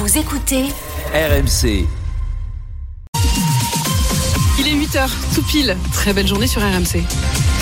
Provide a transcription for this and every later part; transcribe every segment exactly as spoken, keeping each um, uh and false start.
Vous écoutez R M C. Il est huit heures, tout pile. Très belle journée sur R M C.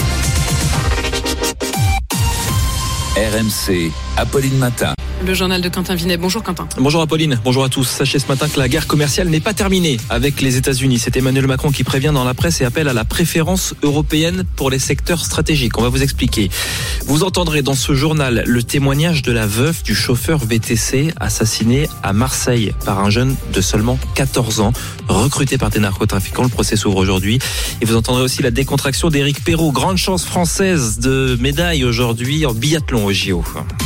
R M C, Apolline Matin. Le journal de Quentin Vinet. Bonjour Quentin. Bonjour Apolline, bonjour à tous. Sachez ce matin que la guerre commerciale n'est pas terminée avec les États-Unis. C'est Emmanuel Macron qui prévient dans la presse et appelle à la préférence européenne pour les secteurs stratégiques. On va vous expliquer. Vous entendrez dans ce journal le témoignage de la veuve du chauffeur V T C assassiné à Marseille par un jeune de seulement quatorze ans, recruté par des narcotrafiquants. Le procès s'ouvre aujourd'hui. Et vous entendrez aussi la décontraction d'Éric Perrault. Grande chance française de médaille aujourd'hui en biathlon au J O.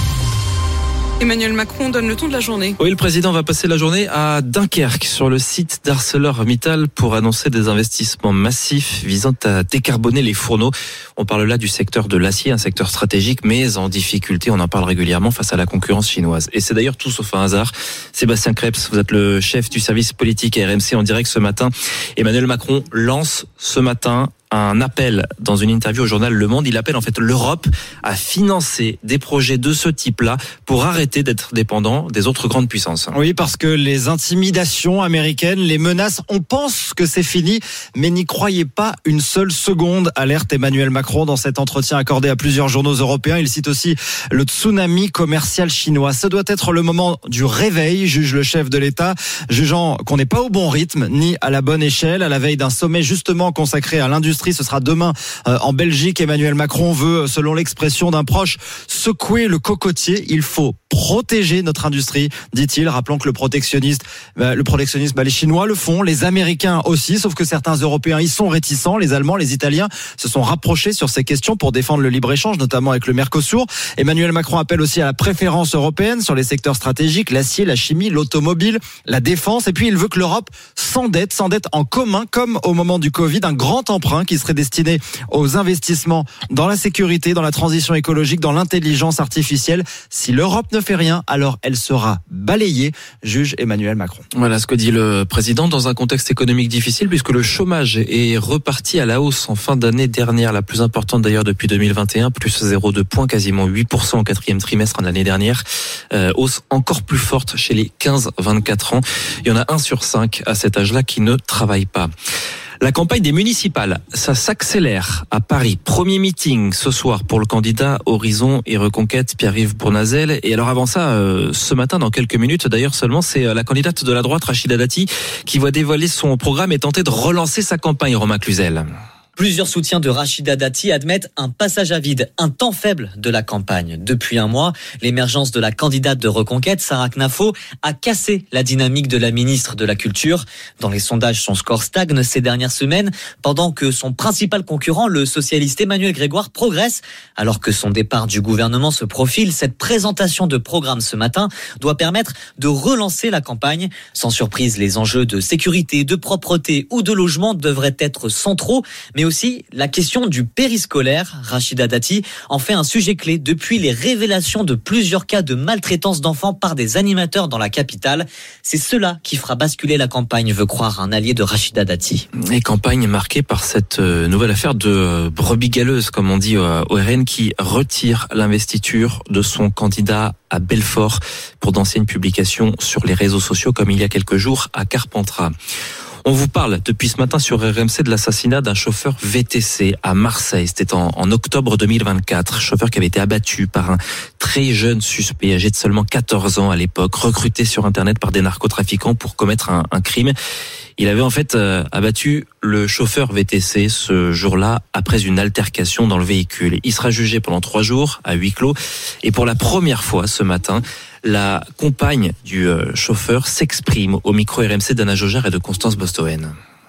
Emmanuel Macron donne le ton de la journée. Oui, le président va passer la journée à Dunkerque, sur le site d'ArcelorMittal, pour annoncer des investissements massifs visant à décarboner les fourneaux. On parle là du secteur de l'acier, un secteur stratégique, mais en difficulté. On en parle régulièrement face à la concurrence chinoise. Et c'est d'ailleurs tout sauf un hasard. Sébastien Krebs, vous êtes le chef du service politique à R M C en direct ce matin. Emmanuel Macron lance ce matin un appel dans une interview au journal Le Monde. Il appelle en fait l'Europe à financer des projets de ce type-là pour arrêter d'être dépendant des autres grandes puissances. Oui, parce que les intimidations américaines, les menaces, on pense que c'est fini, mais n'y croyez pas une seule seconde, alerte Emmanuel Macron dans cet entretien accordé à plusieurs journaux européens. Il cite aussi le tsunami commercial chinois. Ce doit être le moment du réveil, juge le chef de l'État, jugeant qu'on n'est pas au bon rythme, ni à la bonne échelle, à la veille d'un sommet justement consacré à l'industrie. Ce sera demain euh, en Belgique. Emmanuel Macron veut, selon l'expression d'un proche, secouer le cocotier. Il faut protéger notre industrie, dit-il. Rappelons que le protectionnisme, bah, le protectionnisme, bah, les Chinois le font, les Américains aussi, sauf que certains Européens y sont réticents. Les Allemands, les Italiens se sont rapprochés sur ces questions pour défendre le libre-échange, notamment avec le Mercosur. Emmanuel Macron appelle aussi à la préférence européenne sur les secteurs stratégiques, l'acier, la chimie, l'automobile, la défense. Et puis il veut que l'Europe s'endette, s'endette en commun, comme au moment du Covid, un grand emprunt qui serait destiné aux investissements dans la sécurité, dans la transition écologique, dans l'intelligence artificielle. Si l'Europe ne fait rien, alors elle sera balayée, juge Emmanuel Macron. Voilà ce que dit le président dans un contexte économique difficile, puisque le chômage est reparti à la hausse en fin d'année dernière, la plus importante d'ailleurs depuis deux mille vingt et un, plus zéro virgule deux points, quasiment huit pour cent au quatrième trimestre de l'année dernière. Euh, hausse encore plus forte chez les quinze vingt-quatre ans. Il y en a un sur cinq à cet âge-là qui ne travaille pas. La campagne des municipales, ça s'accélère à Paris. Premier meeting ce soir pour le candidat Horizon et Reconquête, Pierre-Yves Bournazel. Et alors avant ça, euh, ce matin, dans quelques minutes d'ailleurs seulement, c'est la candidate de la droite, Rachida Dati, qui va dévoiler son programme et tenter de relancer sa campagne, Romain Cluzel. Plusieurs soutiens de Rachida Dati admettent un passage à vide, un temps faible de la campagne. Depuis un mois, l'émergence de la candidate de Reconquête, Sarah Knafo, a cassé la dynamique de la ministre de la Culture. Dans les sondages, son score stagne ces dernières semaines, pendant que son principal concurrent, le socialiste Emmanuel Grégoire, progresse. Alors que son départ du gouvernement se profile, cette présentation de programme ce matin doit permettre de relancer la campagne. Sans surprise, les enjeux de sécurité, de propreté ou de logement devraient être centraux, mais aussi la question du périscolaire. Rachida Dati en fait un sujet clé depuis les révélations de plusieurs cas de maltraitance d'enfants par des animateurs dans la capitale. C'est cela qui fera basculer la campagne, veut croire un allié de Rachida Dati. Et campagne marquée par cette nouvelle affaire de brebis galeuse, comme on dit au R N, qui retire l'investiture de son candidat à Belfort pour d'anciennes publications sur les réseaux sociaux, comme il y a quelques jours à Carpentras. On vous parle depuis ce matin sur R M C de l'assassinat d'un chauffeur V T C à Marseille. C'était en, en octobre deux mille vingt-quatre. Chauffeur qui avait été abattu par un très jeune suspect âgé de seulement quatorze ans à l'époque, recruté sur Internet par des narcotrafiquants pour commettre un, un crime. Il avait en fait euh, abattu le chauffeur V T C ce jour-là après une altercation dans le véhicule. Il sera jugé pendant trois jours à huis clos. Et pour la première fois ce matin, la compagne du euh, chauffeur s'exprime au micro R M C d'Anna Jaugeard et de Constance Bostoen.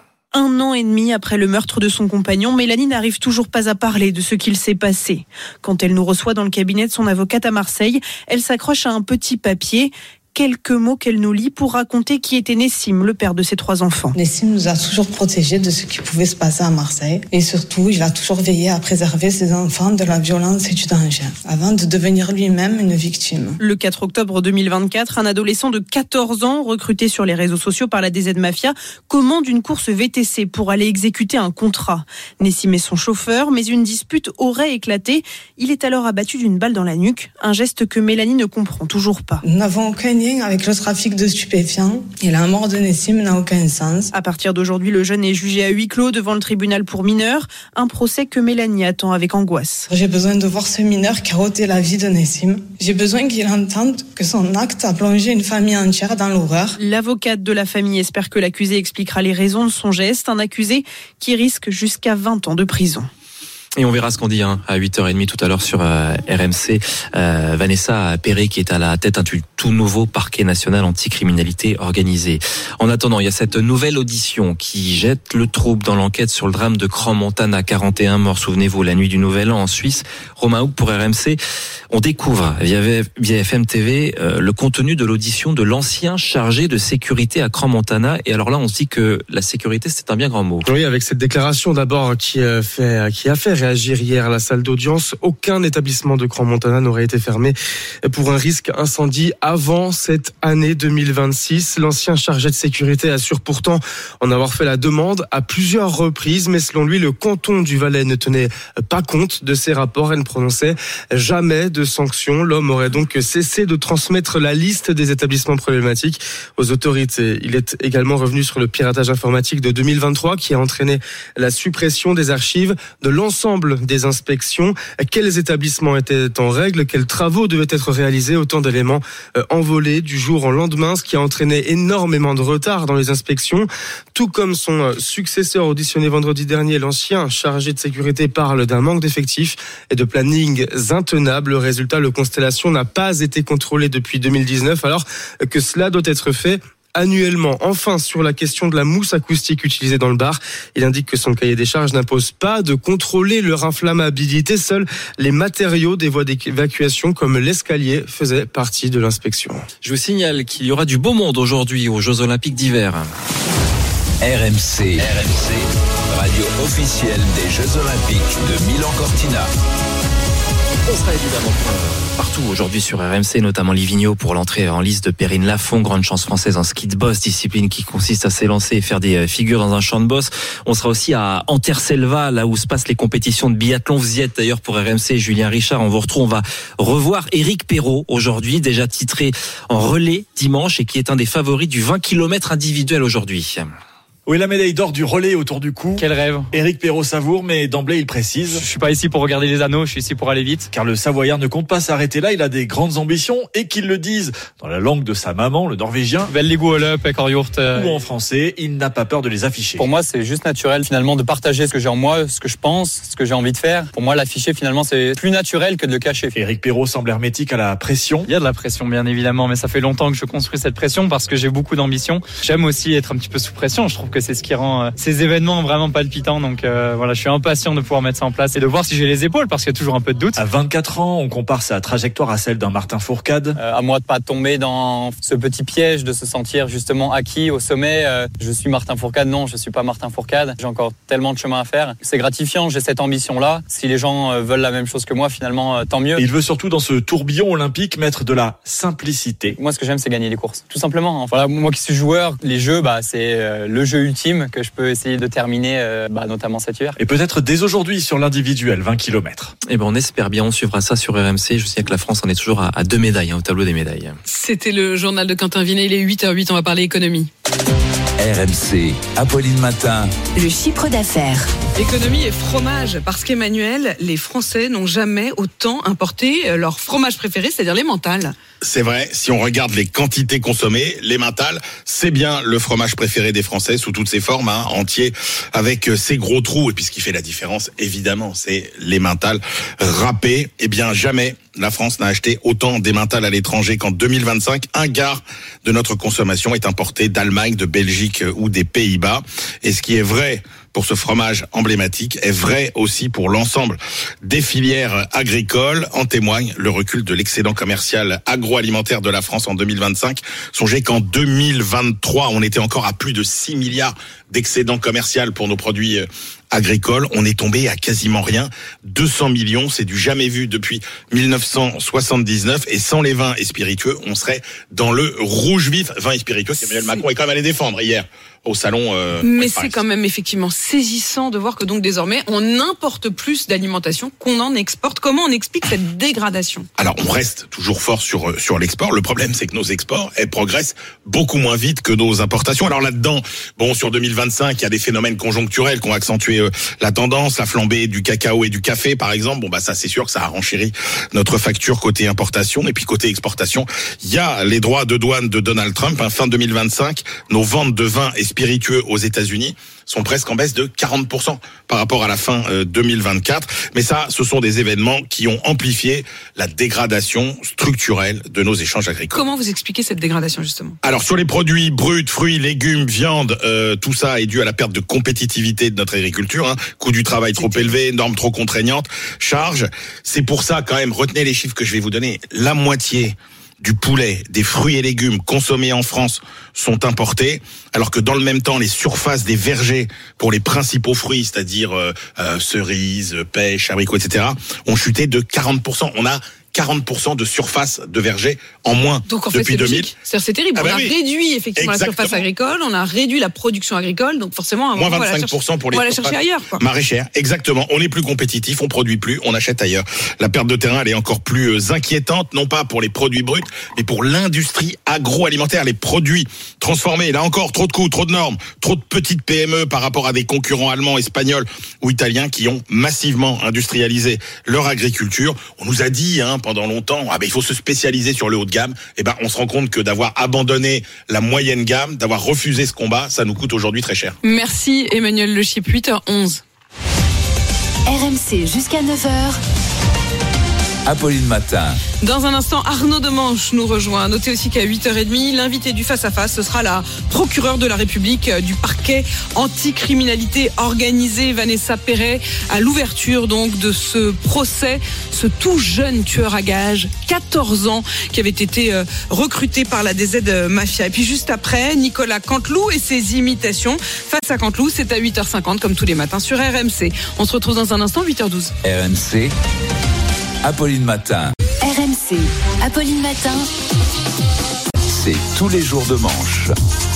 Un an et demi après le meurtre de son compagnon, Mélanie n'arrive toujours pas à parler de ce qu'il s'est passé. Quand elle nous reçoit dans le cabinet de son avocate à Marseille, elle s'accroche à un petit papier. Quelques mots qu'elle nous lit pour raconter qui était Nessim, le père de ses trois enfants. Nessim nous a toujours protégés de ce qui pouvait se passer à Marseille. Et surtout, il a toujours veillé à préserver ses enfants de la violence et du danger, avant de devenir lui-même une victime. Le quatre octobre deux mille vingt-quatre, un adolescent de quatorze ans, recruté sur les réseaux sociaux par la D Z Mafia, commande une course V T C pour aller exécuter un contrat. Nessim est son chauffeur, mais une dispute aurait éclaté. Il est alors abattu d'une balle dans la nuque, un geste que Mélanie ne comprend toujours pas. Nous n'avons aucun lien avec le trafic de stupéfiants et la mort de Nessim n'a aucun sens. À partir d'aujourd'hui, le jeune est jugé à huis clos devant le tribunal pour mineurs, un procès que Mélanie attend avec angoisse. J'ai besoin de voir ce mineur qui a ôté la vie de Nessim. J'ai besoin qu'il entende que son acte a plongé une famille entière dans l'horreur. L'avocate de la famille espère que l'accusé expliquera les raisons de son geste, un accusé qui risque jusqu'à vingt ans de prison. Et on verra ce qu'on dit hein, à huit heures trente tout à l'heure sur euh, R M C. Euh, Vanessa Perret qui est à la tête du tout nouveau parquet national anticriminalité organisée. En attendant, il y a cette nouvelle audition qui jette le trouble dans l'enquête sur le drame de Crans-Montana, quarante et un morts, souvenez-vous, la nuit du Nouvel An en Suisse. Romain Houck pour R M C. On découvre via, via F M T V euh, le contenu de l'audition de l'ancien chargé de sécurité à Crans-Montana. Et alors là, on se dit que la sécurité, c'est un bien grand mot. Oui, avec cette déclaration d'abord qui, euh, fait, qui a fait réagir hier à la salle d'audience. Aucun établissement de Crans-Montana n'aurait été fermé pour un risque incendie avant cette année deux mille vingt-six. L'ancien chargé de sécurité assure pourtant en avoir fait la demande à plusieurs reprises, mais selon lui, le canton du Valais ne tenait pas compte de ces rapports et ne prononçait jamais de sanctions. L'homme aurait donc cessé de transmettre la liste des établissements problématiques aux autorités. Il est également revenu sur le piratage informatique de deux mille vingt-trois qui a entraîné la suppression des archives de l'ensemble des inspections. Quels établissements étaient en règle? Quels travaux devaient être réalisés? Autant d'éléments envolés du jour au lendemain, ce qui a entraîné énormément de retard dans les inspections. Tout comme son successeur auditionné vendredi dernier, l'ancien chargé de sécurité parle d'un manque d'effectifs et de planning intenables. Le résultat, le Constellation n'a pas été contrôlé depuis deux mille dix-neuf, alors que cela doit être fait annuellement. Enfin, sur la question de la mousse acoustique utilisée dans le bar, il indique que son cahier des charges n'impose pas de contrôler leur inflammabilité. Seuls les matériaux des voies d'évacuation comme l'escalier faisaient partie de l'inspection. Je vous signale qu'il y aura du beau monde aujourd'hui aux Jeux Olympiques d'hiver. R M C, R M C, radio officielle des Jeux Olympiques de Milan-Cortina. On sera évidemment partout aujourd'hui sur R M C, notamment Livigno pour l'entrée en lice de Perrine Lafont, grande chance française en ski de boss, discipline qui consiste à s'élancer et faire des figures dans un champ de boss. On sera aussi à Anterselva, là où se passent les compétitions de biathlon. Vous y êtes d'ailleurs pour R M C, Julien Richard. On vous retrouve, on va revoir Éric Perrault aujourd'hui, déjà titré en relais dimanche et qui est un des favoris du vingt kilomètres individuel aujourd'hui. Oui, la médaille d'or du relais autour du cou. Quel rêve. Éric Perrault savoure, mais d'emblée il précise. Je suis pas ici pour regarder les anneaux, je suis ici pour aller vite. Car le Savoyard ne compte pas s'arrêter là, il a des grandes ambitions et qu'il le dise dans la langue de sa maman, le norvégien. Veldig gode løp, Korjort. Ou en français, il n'a pas peur de les afficher. Pour moi, c'est juste naturel finalement de partager ce que j'ai en moi, ce que je pense, ce que j'ai envie de faire. Pour moi, l'afficher finalement, c'est plus naturel que de le cacher. Éric Perrault semble hermétique à la pression. Il y a de la pression, bien évidemment, mais ça fait longtemps que je construis cette pression parce que j'ai beaucoup d'ambition. J'aime aussi être un petit peu sous pression. Je trouve que c'est ce qui rend ces événements vraiment palpitants, donc euh, voilà, je suis impatient de pouvoir mettre ça en place et de voir si j'ai les épaules parce qu'il y a toujours un peu de doute. À vingt-quatre ans, on compare sa trajectoire à celle d'un Martin Fourcade. Euh, à moi de pas tomber dans ce petit piège de se sentir justement acquis au sommet. Euh, je suis Martin Fourcade, non, je suis pas Martin Fourcade. J'ai encore tellement de chemin à faire. C'est gratifiant, j'ai cette ambition-là. Si les gens euh, veulent la même chose que moi, finalement, euh, tant mieux. Et il veut surtout dans ce tourbillon olympique mettre de la simplicité. Moi, ce que j'aime, c'est gagner les courses, tout simplement. Voilà, moi qui suis joueur, les jeux, bah, c'est euh, le jeu ultime que je peux essayer de terminer, euh, bah, notamment cet hiver. Et peut-être dès aujourd'hui sur l'individuel, vingt kilomètres. Eh ben, on espère bien, on suivra ça sur R M C. Je sais que la France en est toujours à, à deux médailles, hein, au tableau des médailles. C'était le journal de Quentin Vinet, il est huit heures huit, on va parler économie. R M C, Apolline Matin. Le chiffre d'affaires. Économie et fromage, parce qu'Emmanuel, les Français n'ont jamais autant importé leur fromage préféré, c'est-à-dire les mentales. C'est vrai, si on regarde les quantités consommées, les mentales, c'est bien le fromage préféré des Français sous toutes ses formes, hein, entier, avec ses gros trous. Et puis ce qui fait la différence, évidemment, c'est les mentales râpés. Eh bien, jamais la France n'a acheté autant d'emmental à l'étranger qu'en deux mille vingt-cinq. Un quart de notre consommation est importé d'Allemagne, de Belgique ou des Pays-Bas. Et ce qui est vrai pour ce fromage emblématique est vrai aussi pour l'ensemble des filières agricoles. En témoigne le recul de l'excédent commercial agroalimentaire de la France en deux mille vingt-cinq. Songez qu'en deux mille vingt-trois, on était encore à plus de six milliards d'excédent commercial pour nos produits agricole, on est tombé à quasiment rien. deux cents millions, c'est du jamais vu depuis dix-neuf cent soixante-dix-neuf. Et sans les vins et spiritueux, on serait dans le rouge vif. Vins et spiritueux, Emmanuel Macron est quand même allé défendre hier au salon. Euh, Mais c'est quand même effectivement saisissant de voir que donc désormais on importe plus d'alimentation qu'on en exporte. Comment on explique cette dégradation ? Alors on reste toujours fort sur sur l'export. Le problème c'est que nos exports elles progressent beaucoup moins vite que nos importations. Alors là-dedans, bon sur deux mille vingt-cinq, il y a des phénomènes conjoncturels qui ont accentué euh, la tendance, la flambée du cacao et du café par exemple. Bon bah ça c'est sûr que ça a renchéri notre facture côté importation et puis côté exportation, il y a les droits de douane de Donald Trump. Hein, fin deux mille vingt-cinq, nos ventes de vins et spiritueux aux États-Unis sont presque en baisse de quarante pour cent par rapport à la fin euh, deux mille vingt-quatre. Mais ça, ce sont des événements qui ont amplifié la dégradation structurelle de nos échanges agricoles. Comment vous expliquez cette dégradation justement ? Alors sur les produits bruts, fruits, légumes, viande, euh, tout ça est dû à la perte de compétitivité de notre agriculture. Hein. Coût du travail trop élevé, normes trop contraignantes, charges. C'est pour ça quand même, retenez les chiffres que je vais vous donner, la moitié du poulet, des fruits et légumes consommés en France sont importés, alors que dans le même temps, les surfaces des vergers pour les principaux fruits, c'est-à-dire euh, euh, cerises, pêches, abricots, et cetera, ont chuté de quarante pour cent. On a quarante pour cent de surface de verger en moins donc en fait, depuis c'est deux mille. Logique. C'est-à-dire, c'est terrible. Ah on bah a oui. réduit effectivement Exactement. la surface agricole, on a réduit la production agricole, donc forcément, moins on va la vingt-cinq pour cent chercher, pour les on va la chercher ailleurs. Quoi. Maraîchères, exactement. On est plus compétitif, on produit plus, on achète ailleurs. La perte de terrain, elle est encore plus inquiétante, non pas pour les produits bruts, mais pour l'industrie agroalimentaire, les produits transformés. Là encore, trop de coûts, trop de normes, trop de petites P M E par rapport à des concurrents allemands, espagnols ou italiens qui ont massivement industrialisé leur agriculture. On nous a dit hein, pendant longtemps, ah ben il faut se spécialiser sur le haut de gamme. Et ben on se rend compte que d'avoir abandonné la moyenne gamme, d'avoir refusé ce combat, ça nous coûte aujourd'hui très cher. Merci Emmanuel Le Chip, huit heures onze. R M C jusqu'à neuf heures. Apolline Matin. Dans un instant, Arnaud Demanche nous rejoint. Notez aussi qu'à huit heures trente, l'invité du face-à-face, ce sera la procureure de la République du parquet anticriminalité organisée, Vanessa Perret, à l'ouverture donc de ce procès, ce tout jeune tueur à gages, quatorze ans, qui avait été recruté par la D Z Mafia. Et puis juste après, Nicolas Canteloup et ses imitations. Face à Canteloup, c'est à huit heures cinquante, comme tous les matins sur R M C. On se retrouve dans un instant, huit heures douze. R M C, Apolline Matin. R M C, Apolline Matin. C'est tous les jours de manche.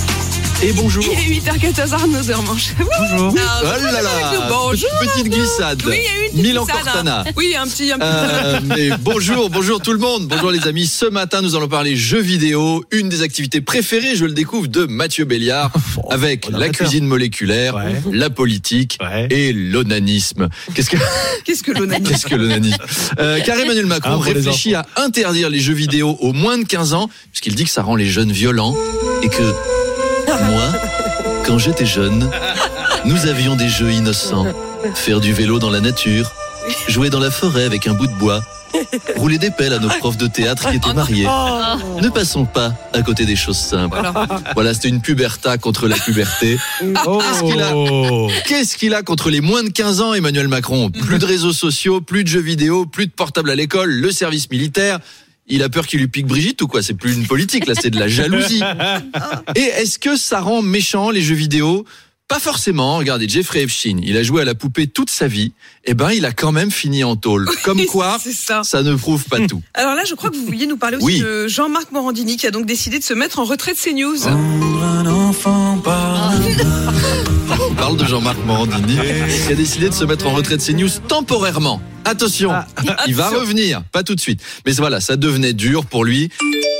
Et bonjour. Il est huit heures quatorze, Arnaud Demanche. Bonjour. Ah, oh là là. Bonjour. Petite glissade. Oui, il y a eu une petite Milan glissade, Cortana. hein. Oui, un petit. Un petit... Euh, mais bonjour, bonjour tout le monde. Bonjour les amis. Ce matin, nous allons parler jeux vidéo, une des activités préférées, je le découvre, de Mathieu Béliard, avec la cuisine moléculaire, ouais. la politique ouais. et l'onanisme. Qu'est-ce que Qu'est-ce que l'onanisme Qu'est-ce que l'onanisme euh, Car Emmanuel Macron ah, réfléchit à interdire les jeux vidéo aux moins de quinze ans, puisqu'il dit que ça rend les jeunes violents et que moi, quand j'étais jeune, nous avions des jeux innocents. Faire du vélo dans la nature, jouer dans la forêt avec un bout de bois, rouler des pelles à nos profs de théâtre qui étaient mariés. Ne passons pas à côté des choses simples. Voilà, c'était une puberta contre la puberté. Oh. Qu'est-ce qu'il a, qu'est-ce qu'il a contre les moins de quinze ans, Emmanuel Macron ? Plus de réseaux sociaux, plus de jeux vidéo, plus de portables à l'école, le service militaire. Il a peur qu'il lui pique Brigitte ou quoi ? C'est plus une politique, là, c'est de la jalousie. Et est-ce que ça rend méchant les jeux vidéo ? Pas forcément. Regardez, Jeffrey Epstein, il a joué à la poupée toute sa vie. Eh ben, il a quand même fini en tôle. Comme quoi, ça. ça ne prouve pas tout. Alors là, je crois que vous vouliez nous parler aussi oui. de Jean-Marc Morandini, qui a donc décidé de se mettre en retrait de CNews. Un enfant par... On parle de Jean-Marc Morandini, qui a décidé de se mettre en retrait de CNews temporairement. Attention, ah. il va revenir, pas tout de suite. Mais voilà, ça devenait dur pour lui.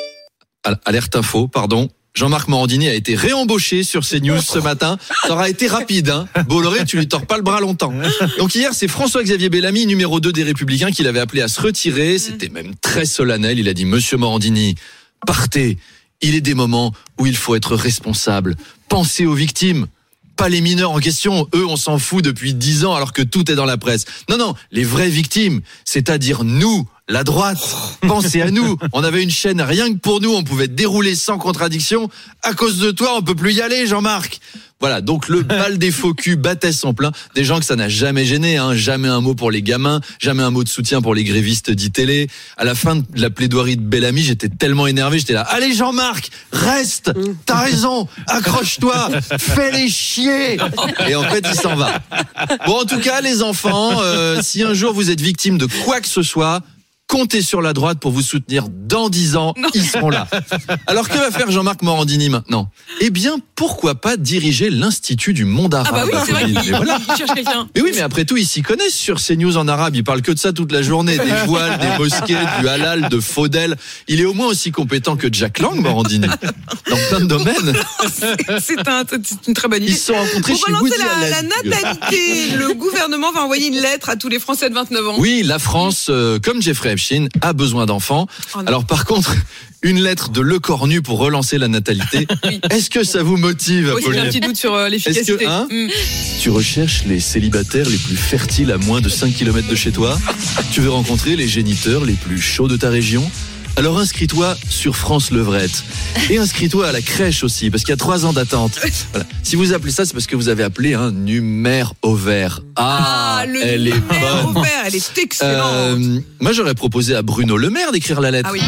Alerte info, pardon. Jean-Marc Morandini a été réembauché sur CNews ce matin. Ça aura été rapide, hein. Bolloré, tu lui tords pas le bras longtemps. Donc hier, c'est François-Xavier Bellamy, numéro deux des Républicains, qui l'avait appelé à se retirer. C'était même très solennel. Il a dit, Monsieur Morandini, partez. Il est des moments où il faut être responsable. Pensez aux victimes. Pas les mineurs en question, eux on s'en fout depuis dix ans alors que tout est dans la presse. Non, non, les vraies victimes, c'est-à-dire nous, la droite. Pensez à nous, on avait une chaîne rien que pour nous, on pouvait dérouler sans contradiction. À cause de toi, on peut plus y aller, Jean-Marc. Voilà, donc le bal des faux culs battait son plein. Des gens que ça n'a jamais gêné, hein. Jamais un mot pour les gamins, jamais un mot de soutien pour les grévistes d'I-Télé. À la fin de la plaidoirie de Bellamy, j'étais tellement énervé, j'étais là. Allez Jean-Marc, reste, t'as raison, accroche-toi, fais-les chier. Et en fait, il s'en va. Bon, en tout cas, les enfants, euh, si un jour vous êtes victime de quoi que ce soit, comptez sur la droite pour vous soutenir dans dix ans, non. Ils seront là. Alors que va faire Jean-Marc Morandini maintenant ? Eh bien, pourquoi pas diriger l'Institut du monde arabe ? Ah bah oui, c'est vrai qu'il voilà. cherche quelqu'un. Mais oui, mais après tout, ils s'y connaissent sur CNews en arabe. Ils parlent que de ça toute la journée, des voiles, des mosquées, du halal, de Faudel. Il est au moins aussi compétent que Jack Lang, Morandini, dans plein de domaines. C'est, un, c'est une très bonne idée. Ils se sont rencontrés Pour chez relancer Woody la, Allen. la natalité, le gouvernement va envoyer une lettre à tous les Français de vingt-neuf ans. Oui, la France, euh, comme Jeffrey Epstein, a besoin d'enfants. Oh Alors par contre, une lettre de Le Cornu pour relancer la natalité. Oui. Est-ce que ça vous motive, oui, j'ai un petit doute sur euh, l'efficacité. Que, hein, mm. Tu recherches les célibataires les plus fertiles à moins de cinq kilomètres de chez toi ? Tu veux rencontrer les géniteurs les plus chauds de ta région ? Alors inscris-toi sur France Levrette. Et inscris-toi à la crèche aussi, parce qu'il y a trois ans d'attente. Voilà. Si vous appelez ça, c'est parce que vous avez appelé un numère ovaire. Ah, ah le elle est bonne. Ovaire, elle est excellente. Euh, moi, j'aurais proposé à Bruno Le Maire d'écrire la lettre. Ah oui.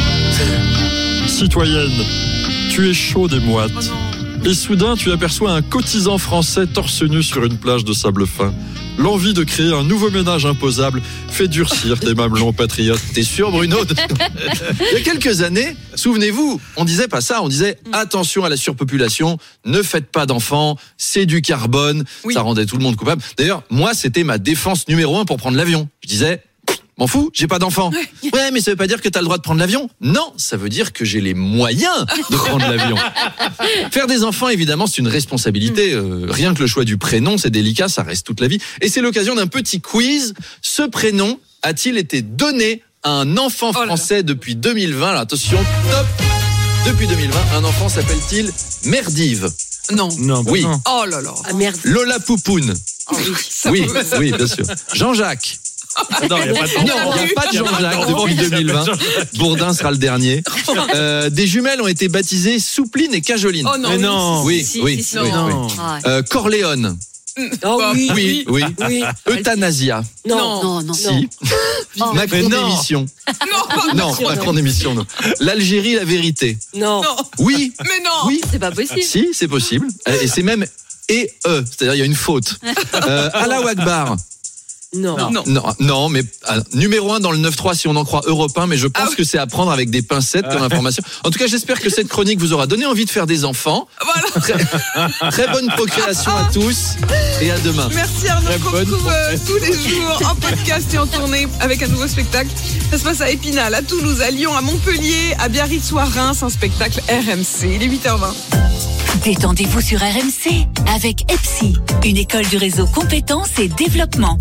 Citoyenne, tu es chaud des moites. Oh et soudain, tu aperçois un cotisant français torse nu sur une plage de sable fin. L'envie de créer un nouveau ménage imposable fait durcir tes mamelons patriotes. T'es sûr, Bruno ? Il y a quelques années, souvenez-vous, on disait pas ça, on disait attention à la surpopulation, ne faites pas d'enfants, c'est du carbone, oui. Ça rendait tout le monde coupable. D'ailleurs, moi, c'était ma défense numéro un pour prendre l'avion. Je disais, m'en fous, j'ai pas d'enfants. Ouais, mais ça veut pas dire que t'as le droit de prendre l'avion. Non, ça veut dire que j'ai les moyens de prendre l'avion. Faire des enfants, évidemment, c'est une responsabilité. Euh, rien que le choix du prénom, c'est délicat, ça reste toute la vie. Et c'est l'occasion d'un petit quiz. Ce prénom a-t-il été donné à un enfant français oh depuis deux mille vingt ? Alors, attention, top. Depuis deux mille vingt, un enfant s'appelle-t-il Merdive ? Non. Non, oui. Non. Oh là là. Ah merde. Lola Poupoune. Oh, oui, oui, oui, bien sûr. Jean-Jacques. Non, il n'y a pas de, non, y a pas de Jean-Jacques depuis deux mille vingt. Bourdin sera le dernier. Euh, des jumelles ont été baptisées Soupline et Cajoline. Oh non. Mais non. Oui, si, oui, si, si, oui, non. oui. Euh, Corléone. Oh oui. Oui, oui. oui. Euthanasia. Non, non, non. Si. Oh. Macron d'émission. Non, non, Macron d'émission, non. L'Algérie, la vérité. Non. non. Oui. Mais non. Oui. C'est pas possible. Si, c'est possible. Et c'est même et e, c'est-à-dire il y a une faute. Euh, Allahu Akbar. Non. Non. non, non, mais euh, numéro un dans le neuf trois si on en croit Europe un, mais je pense ah oui. que c'est à prendre avec des pincettes comme information. En tout cas, j'espère que cette chronique vous aura donné envie de faire des enfants. Voilà. Très, très bonne procréation à tous et à demain. Merci Arnaud, qu'on retrouve euh, tous les jours en podcast et en tournée avec un nouveau spectacle. Ça se passe à Épinal, à Toulouse, à Lyon, à Montpellier, à Biarritz ou à Reims, un spectacle R M C. Il est huit heures vingt. Détendez-vous sur R M C avec E P S I, une école du réseau compétences et développement.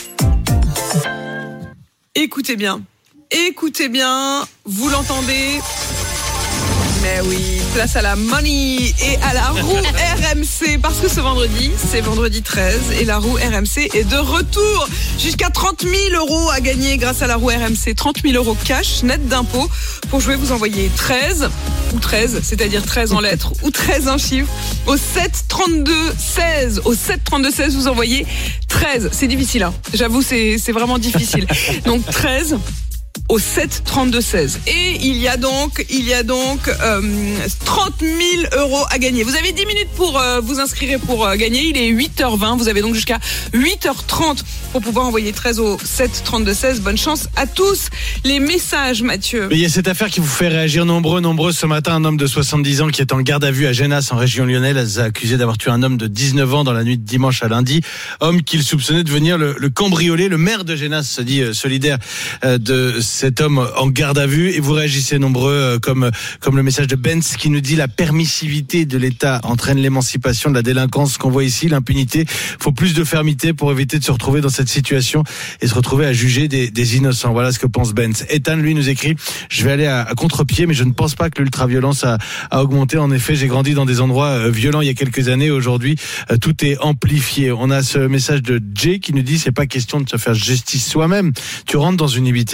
Écoutez bien, écoutez bien, vous l'entendez ? Mais oui, place à la money et à la roue R M C. Parce que ce vendredi, c'est vendredi treize et la roue R M C est de retour. Jusqu'à trente mille euros à gagner grâce à la roue R M C. trente mille euros cash, net d'impôts. Pour jouer, vous envoyez treize ou treize, c'est-à-dire treize en lettres ou treize en chiffres, au sept trente-deux seize. Au sept trente-deux seize, vous envoyez treize. C'est difficile, hein. J'avoue, c'est, c'est vraiment difficile. Donc treize au sept trente-deux seize. Et il y a donc, il y a donc euh, trente mille euros à gagner. Vous avez dix minutes pour euh, vous inscrire et pour euh, gagner. Il est huit heures vingt. Vous avez donc jusqu'à huit heures trente pour pouvoir envoyer treize au sept trente-deux seize. Bonne chance à tous. Les messages, Mathieu. Il y a cette affaire qui vous fait réagir nombreux, nombreux. Ce matin, un homme de soixante-dix ans qui est en garde à vue à Genasse, en région lyonnaise, a accusé d'avoir tué un homme de dix-neuf ans dans la nuit de dimanche à lundi. Homme qu'il soupçonnait de venir le, le cambrioler. Le maire de Genasse se dit euh, solidaire euh, de cet homme en garde à vue, et vous réagissez nombreux euh, comme comme le message de Benz qui nous dit: la permissivité de l'État entraîne l'émancipation de la délinquance qu'on voit ici, l'impunité. Faut plus de fermeté pour éviter de se retrouver dans cette situation et se retrouver à juger des, des innocents. Voilà ce que pense Benz. Ethan, lui, nous écrit: je vais aller à, à contre-pied, mais je ne pense pas que l'ultra-violence a, a augmenté. En effet, j'ai grandi dans des endroits euh, violents il y a quelques années. Aujourd'hui, euh, tout est amplifié. On a ce message de Jay qui nous dit: c'est pas question de se faire justice soi-même. Tu rentres dans une habitation, c'est ta